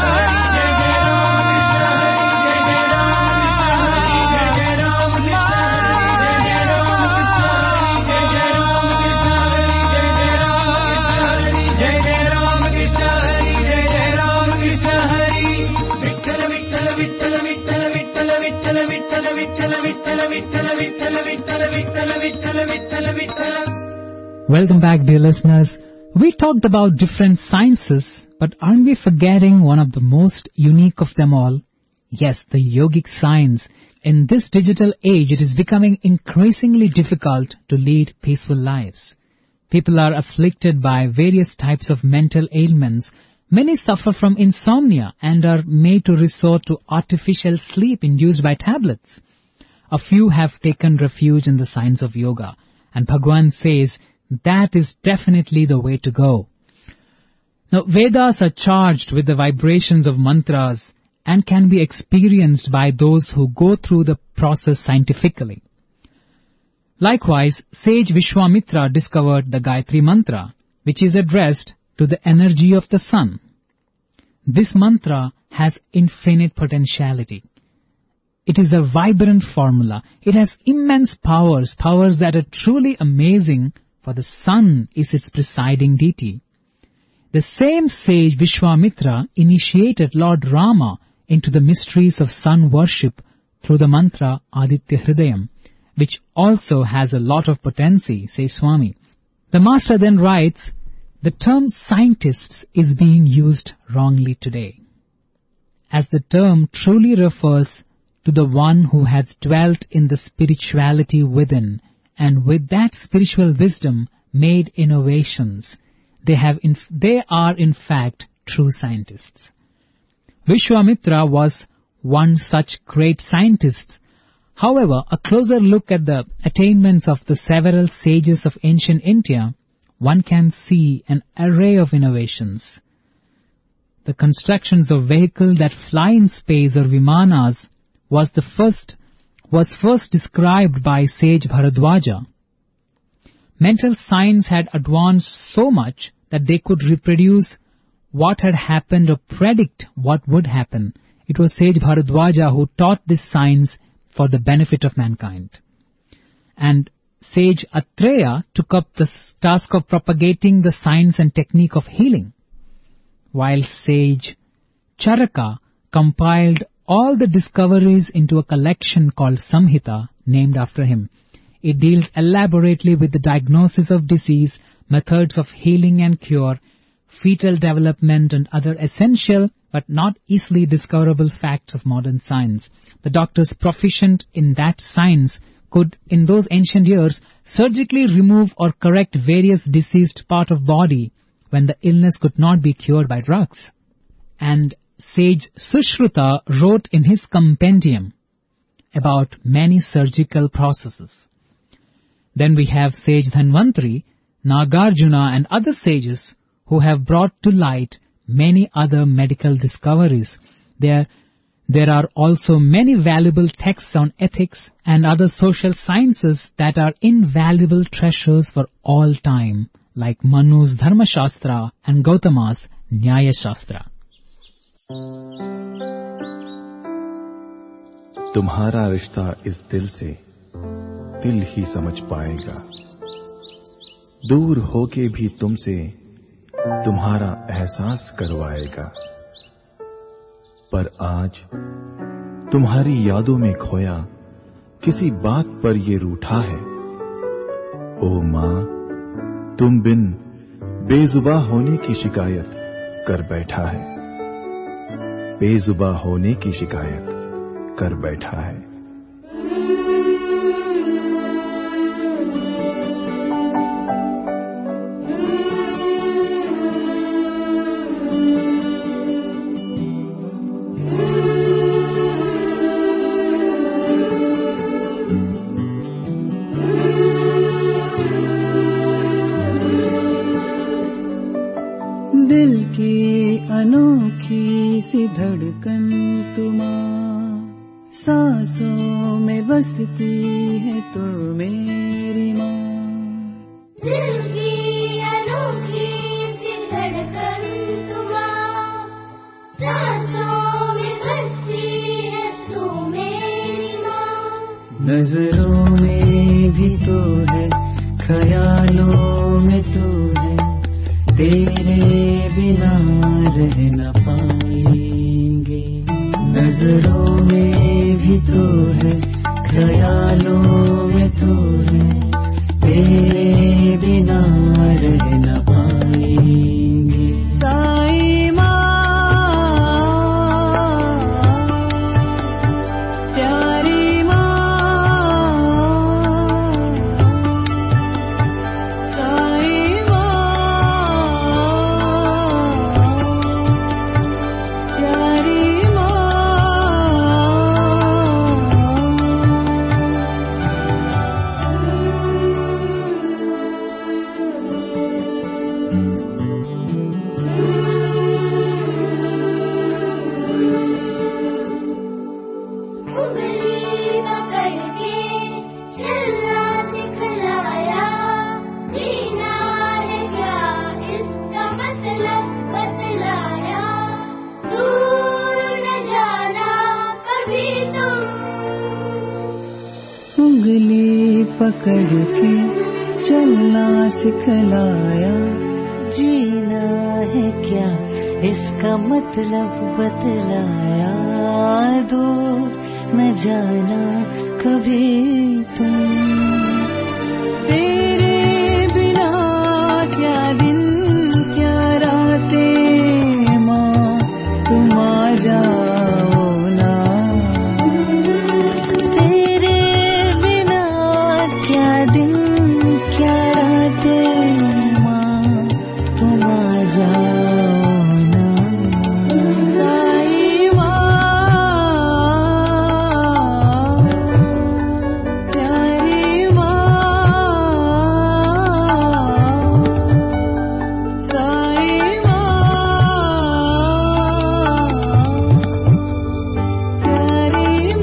Welcome back, dear listeners. We talked about different sciences, but aren't we forgetting one of the most unique of them all? Yes, the yogic science. In this digital age, it is becoming increasingly difficult to lead peaceful lives. People are afflicted by various types of mental ailments. Many suffer from insomnia and are made to resort to artificial sleep induced by tablets. A few have taken refuge in the science of yoga, and Bhagwan says that is definitely the way to go. Now, Vedas are charged with the vibrations of mantras and can be experienced by those who go through the process scientifically. Likewise, sage Vishwamitra discovered the Gayatri Mantra, which is addressed to the energy of the sun. This mantra has infinite potentiality. It is a vibrant formula. It has immense powers, powers that are truly amazing, for the sun is its presiding deity. The same sage Vishwamitra initiated Lord Rama into the mysteries of sun worship through the mantra Aditya Hridayam, which also has a lot of potency, says Swami. The master then writes, the term scientists is being used wrongly today, as the term truly refers to the one who has dwelt in the spirituality within, and with that spiritual wisdom made innovations. They have, in, they are in fact true scientists. Vishwamitra was one such great scientist. However, a closer look at the attainments of the several sages of ancient India, one can see an array of innovations. The constructions of vehicles that fly in space, or vimanas, was the first was first described by sage Bharadwaja. Mental science had advanced so much that they could reproduce what had happened or predict what would happen. It was sage Bharadwaja who taught this science for the benefit of mankind. And sage Atreya took up the task of propagating the science and technique of healing, while sage Charaka compiled all the discoveries into a collection called Samhita, named after him. It deals elaborately with the diagnosis of disease, methods of healing and cure, fetal development, and other essential but not easily discoverable facts of modern science. The doctors proficient in that science could, in those ancient years, surgically remove or correct various diseased part of body when the illness could not be cured by drugs. And sage Sushruta wrote in his compendium about many surgical processes. Then we have sage Dhanvantari, Nagarjuna, and other sages who have brought to light many other medical discoveries. There, there are also many valuable texts on ethics and other social sciences that are invaluable treasures for all time, like Manu's Dharma Shastra and Gautama's Nyaya Shastra. तुम्हारा रिश्ता इस दिल से दिल ही समझ पाएगा, दूर होके भी तुमसे तुम्हारा एहसास करवाएगा। पर आज तुम्हारी यादों में खोया किसी बात पर ये रूठा है। ओ मां, तुम बिन बेजुबा होने की शिकायत कर बैठा है, बेजुबा होने की शिकायत कर बैठा है। दिल की अनोखी सी धड़कन तुम्हां, सांसों में बसती है तू मेरी माँ। दिल की अनोखी सी धड़कन तुम्हां, सांसों में बसती है तू मेरी माँ। नजरों में भी तो है, ख्यालों में तू है, तेरे बिना रह न पाएंगे। नजरों में भी तो है, ख्यालों में तो है, तेरे बिना रह न पाएंगे। साई माँ, प्यारी माँ, साई माँ, प्यारी माँ। उंगली पकड़ के चलना सिखलाया, जीना है क्या इसका मतलब बतलाया, दूर न जाना कभी तुम, तेरे बिना क्या दिन क्या रातें माँ तुम आ जाओ ना, तेरे बिना क्या दिन क्या रातें माँ तुम आ जाओ ना, साई माँ प्यारी माँ, साई माँ प्यारी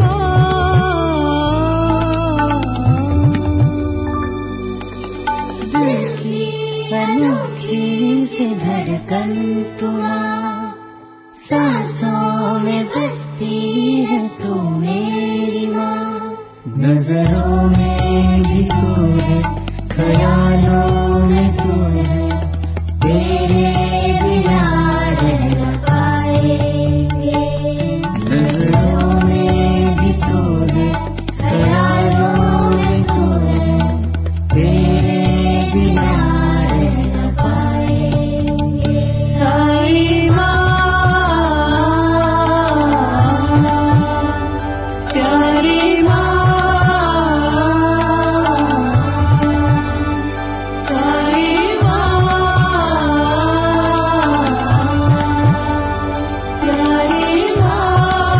माँ, दिल की अनोखी सी धड़कन तुम्हां, सांसों में बसती है तू मेरी माँ, नजरों में भी तू है, ख्यालों में तू है, तेरे बिना रह न पाएंगे, नजरों में भी तू है, ख्यालों में तू है, तेरे बिना रह न पाएंगे, साई माँ प्यारी माँ, साई माँ प्यारी माँ।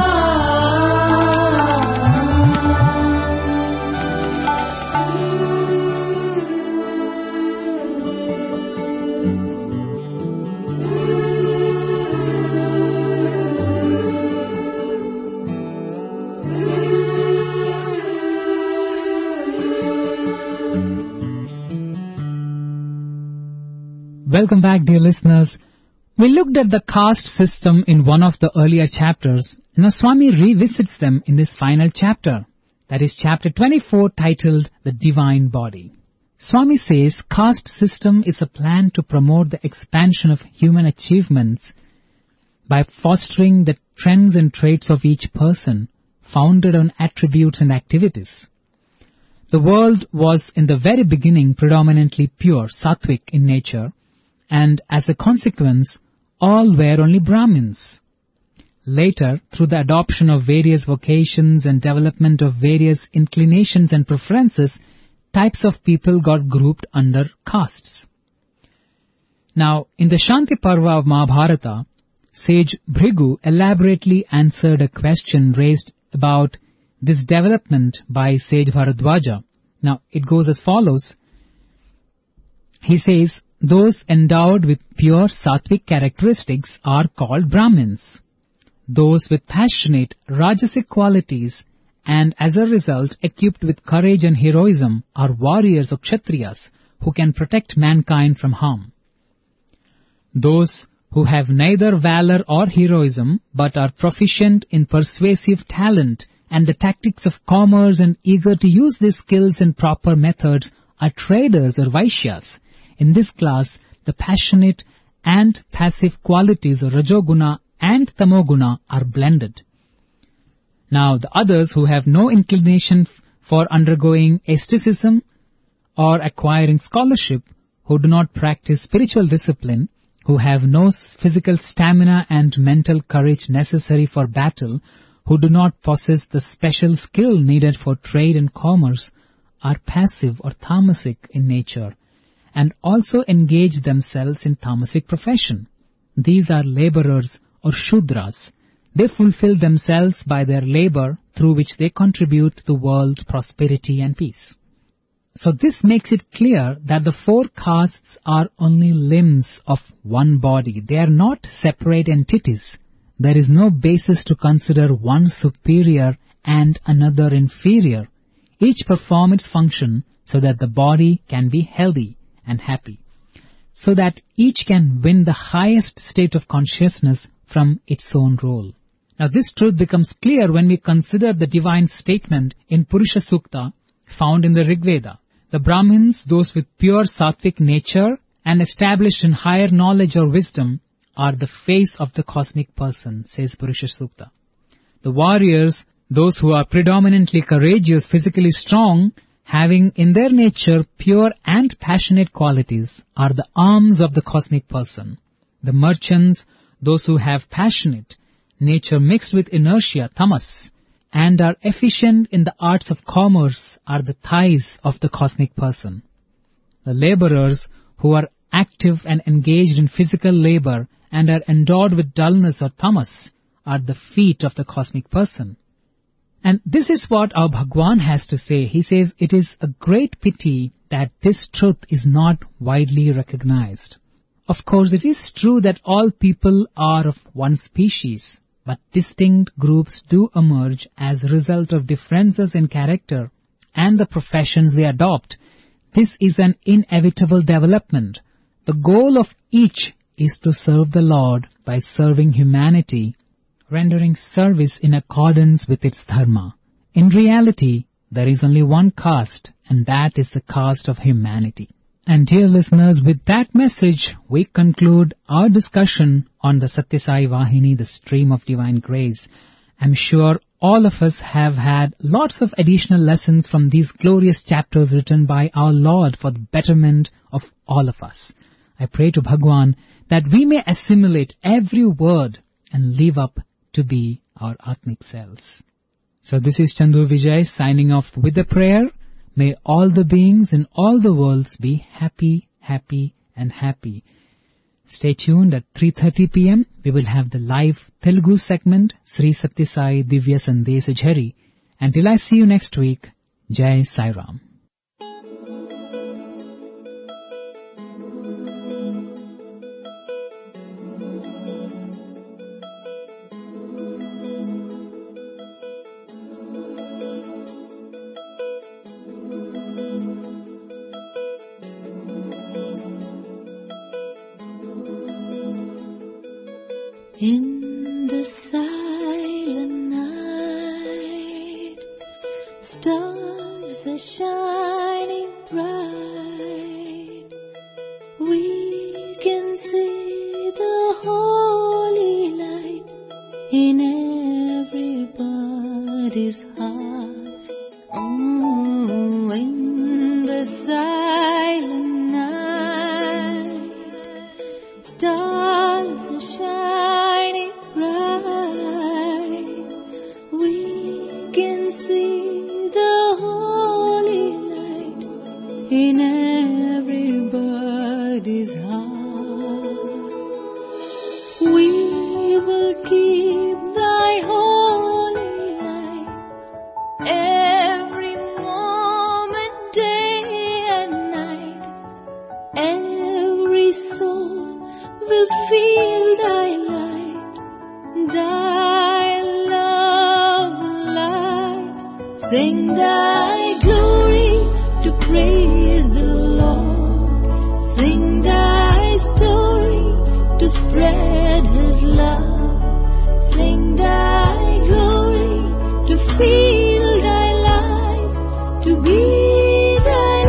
Welcome back, dear listeners. We looked at the caste system in one of the earlier chapters. Now Swami revisits them in this final chapter. That is chapter twenty-four, titled The Divine Body. Swami says caste system is a plan to promote the expansion of human achievements by fostering the trends and traits of each person, founded on attributes and activities. The world was in the very beginning predominantly pure, sattvic in nature, and as a consequence, all were only Brahmins. Later, through the adoption of various vocations and development of various inclinations and preferences, types of people got grouped under castes. Now, in the Shanti Parva of Mahabharata, sage Bhrigu elaborately answered a question raised about this development by sage Bharadwaja. Now, it goes as follows. He says, those endowed with pure sattvic characteristics are called Brahmins. Those with passionate rajasic qualities and as a result equipped with courage and heroism are warriors or kshatriyas who can protect mankind from harm. Those who have neither valor or heroism but are proficient in persuasive talent and the tactics of commerce and eager to use these skills in proper methods are traders or vaishyas. In this class, the passionate and passive qualities of Rajoguna and Tamoguna are blended. Now, the others who have no inclination f- for undergoing asceticism or acquiring scholarship, who do not practice spiritual discipline, who have no s- physical stamina and mental courage necessary for battle, who do not possess the special skill needed for trade and commerce, are passive or tamasic in nature, and also engage themselves in tamasic profession. These are laborers or shudras. They fulfill themselves by their labor through which they contribute to the world's prosperity and peace. So this makes it clear that the four castes are only limbs of one body. They are not separate entities. There is no basis to consider one superior and another inferior. Each perform its function so that the body can be healthy and happy, so that each can win the highest state of consciousness from its own role. Now this truth becomes clear when we consider the divine statement in Purusha Sukta, found in the Rig Veda. The Brahmins, those with pure sattvic nature and established in higher knowledge or wisdom, are the face of the cosmic person, says Purusha Sukta. The warriors, those who are predominantly courageous, physically strong, having in their nature pure and passionate qualities, are the arms of the cosmic person. The merchants, those who have passionate nature mixed with inertia, tamas, and are efficient in the arts of commerce, are the thighs of the cosmic person. The laborers, who are active and engaged in physical labor and are endowed with dullness or tamas, are the feet of the cosmic person. And this is what our Bhagwan has to say. He says, it is a great pity that this truth is not widely recognized. Of course, it is true that all people are of one species, but distinct groups do emerge as a result of differences in character and the professions they adopt. This is an inevitable development. The goal of each is to serve the Lord by serving humanity, rendering service in accordance with its dharma. In reality, there is only one caste, and that is the caste of humanity. And dear listeners, with that message, we conclude our discussion on the Satya Sai Vahini, the stream of divine grace. I'm sure all of us have had lots of additional lessons from these glorious chapters written by our Lord for the betterment of all of us. I pray to Bhagwan that we may assimilate every word and live up to be our Atmic selves. So this is Chandu Vijay signing off with a prayer. May all the beings in all the worlds be happy, happy and happy. Stay tuned at three thirty p.m. We will have the live Telugu segment, Sri Satya Sai Divya Sandesh Jhari. Until I see you next week, Jai Sai Ram. In the silent night, stars are shining bright. We can see the holy light in everybody's heart. Oh, in the silent night, stars are shining bright. We can see the holy light in everybody's heart. We will keep thy holy light every moment, day and night. Every soul will feel thy light, thy love light. Sing thy glory to praise the Lord. Sing thy story to spread his love. Sing thy glory to feel thy light, to be thy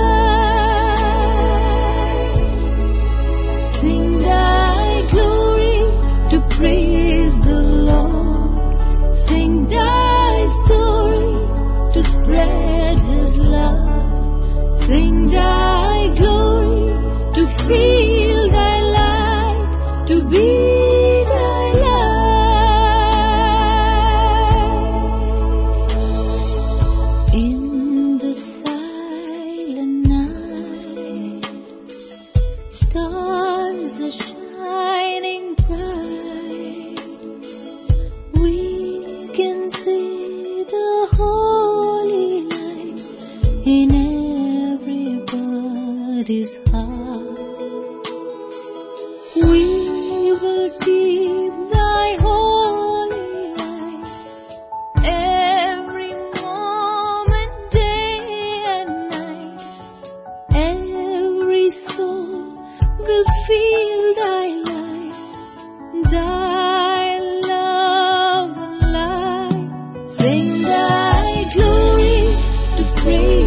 light. Sing thy glory to praise the Lord. Sing thy story to spread his love. Sing thy glory to feel thy light, to be thy light. In the silent night, stars are shining bright. We can see the holy light in everybody's heart. We will keep thy holy light every moment, day and night. Every soul will feel thy light, thy love light. Sing thy glory to praise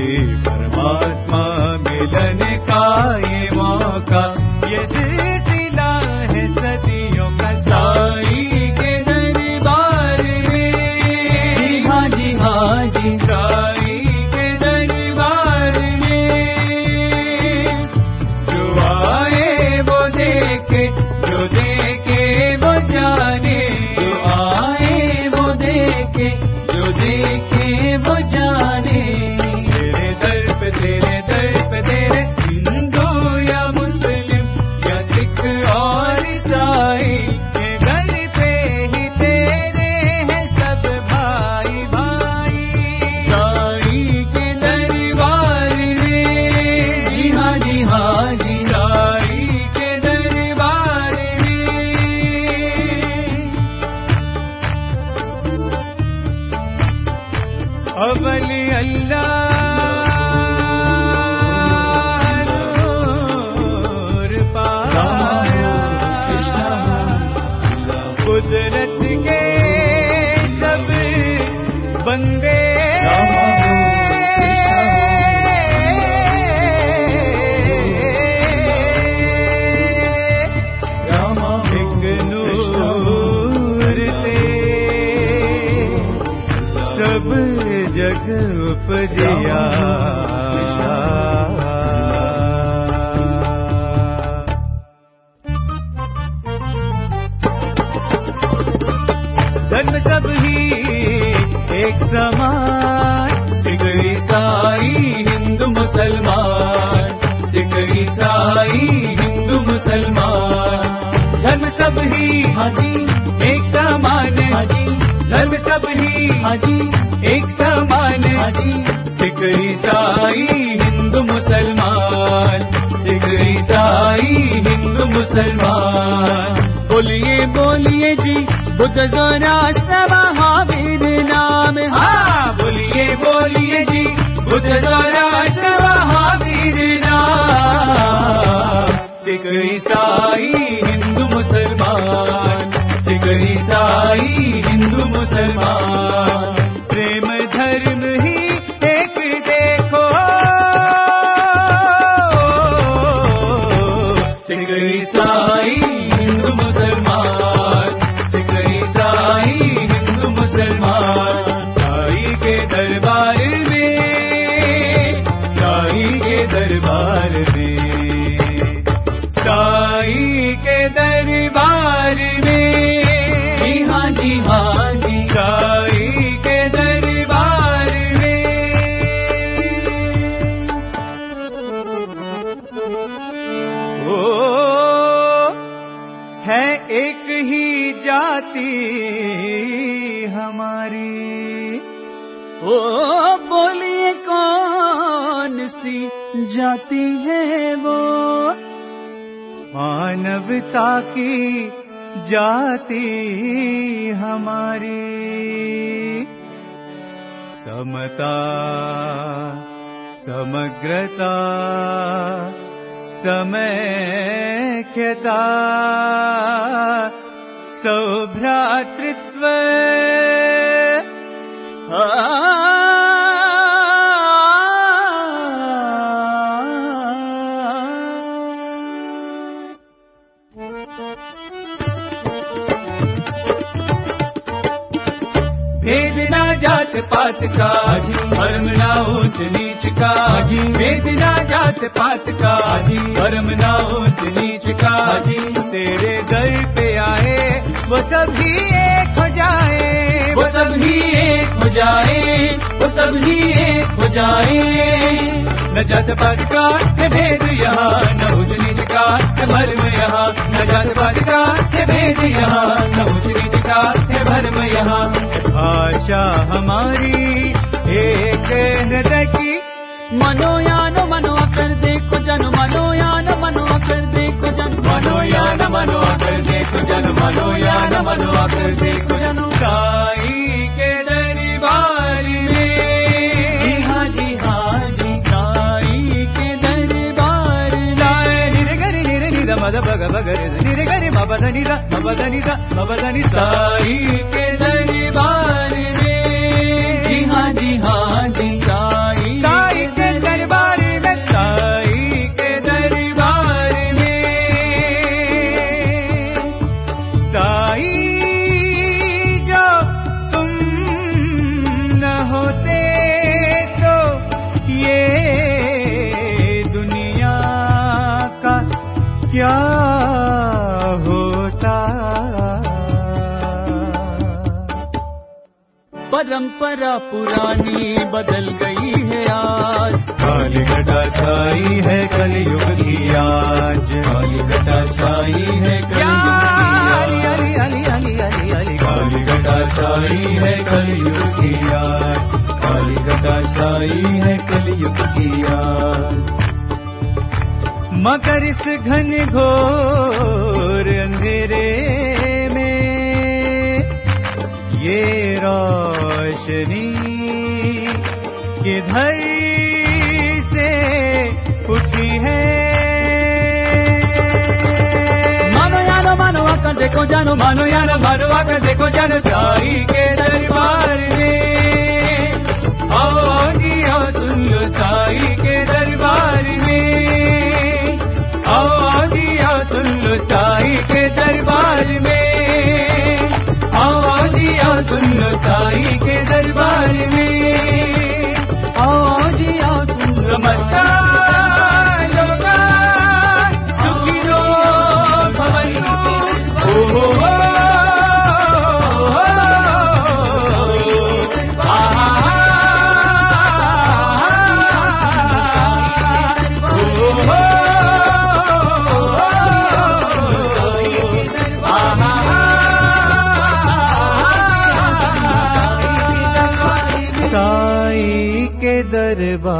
परमात्मा मिलन का ये मौका, ये सिलसिला है सदियों का साई के दरबार में। जी हाँ जी हाँ जी साई के दरबार में, जो आए वो देखे, जो देखे वो जाने, जो आए वो देखे, जो देखे वो जाने। तेरे दर पे तेरे दर पे तेरे, हिंदू या मुस्लिम या सिख और ईसाई, के दर पे ही तेरे हैं सब भाई भाई। साई के दरबार में, जी हाँ जी हाँ जी साई के दरबार में। अवली अल्लाह नूर पाया, कुदरत के सब बंदे एक नूर थे, सब जग उपजिया। धर्म सब ही एक समान, सिख ईसाई हिंदू मुसलमान, सिख ईसाई हिंदू मुसलमान। धर्म सब ही हाजी एक समान, हाजी धर्म सब ही हाजी एक समान, हाजी सिख ईसाई हिंदू मुसलमान, सिख ईसाई हिंदू मुसलमान। बोलिए बोलिए जी बुद्ध ज़ोराष्ट्र महावीर नाम, हाँ बोलिए बोलिए जी बुद्ध ज़ोराष्ट्र महावीर नाम। सिख ईसाई हिंदू मुसलमान, सिख ईसाई हिंदू मुसलमान। प्रेम धर्म ही एक देखो, सिख ईसाई हिंदू मुसलमान, सिख ईसाई हिंदू मुसलमान। साई के दरबार में, साई के दरबार में, साई के दरबार में। जी हाँ जी हाँ जी साई के दरबार में। ओ है एक ही जाति हमारी, ओ बोलिए कौन सी जाति है वो, मानवता की जाति हमारी। समता समग्रता समैक्यता सौभ्रातृत्व, भेद ना जात पात का, धर्म ना ऊंच नीच का, भेद ना जात पात का, धर्म ना ऊंच नीच का। तेरे दर पे आए वो सभी एक हो जाए, वो सभी एक हो जाए, वो सभी एक हो जाए। न जात पात का है भेद यहाँ, न ऊंच नीच का है भरम यहाँ, न जात पात का है भेद यहाँ, न ऊंच नीच का है भरम यहाँ। भाषा हमारी एक हृदय की, मनोयान मनो कर देखो जन, मनोयान मनो कर देखो जन, मनोयान मनो कर देखो जन, मनोयान मनो कर देखो जन। साई के दरबार में, जी हाँ जी हाँ जी साई के दरबार। साई निर गरि निर निद मद भग भगर निर गरि मबद निद मबद निद मबद निद। साई के दरबार में, जी हाँ जी हाँ जी साई, साई के परंपरा पुरानी बदल गई है आज। काली घटा छाई है कलयुग की आज, काली घटा छाई है कलयुग की आज, काली घटा छाई है कलयुग की आज, काली घटा छाई है कलयुग की आज। मगर इस घन घोर अंधेरे में ये रोशनी किधर से उठी है। मानो यानो मानो आकर देखो जानो, मानो यानो मानो आकर देखो जानो, साई के दरबार में आओ जी आओ सुन लो, साई के दरबार में आओ जी आओ सुन लो, साई के दरबार में आओ जी आओ सुन लो, साई के दरबार में आओ जी आओ सुन लो। नमस्कार लोगा सुखी लो भवन्तु, ओ हो हो दरबार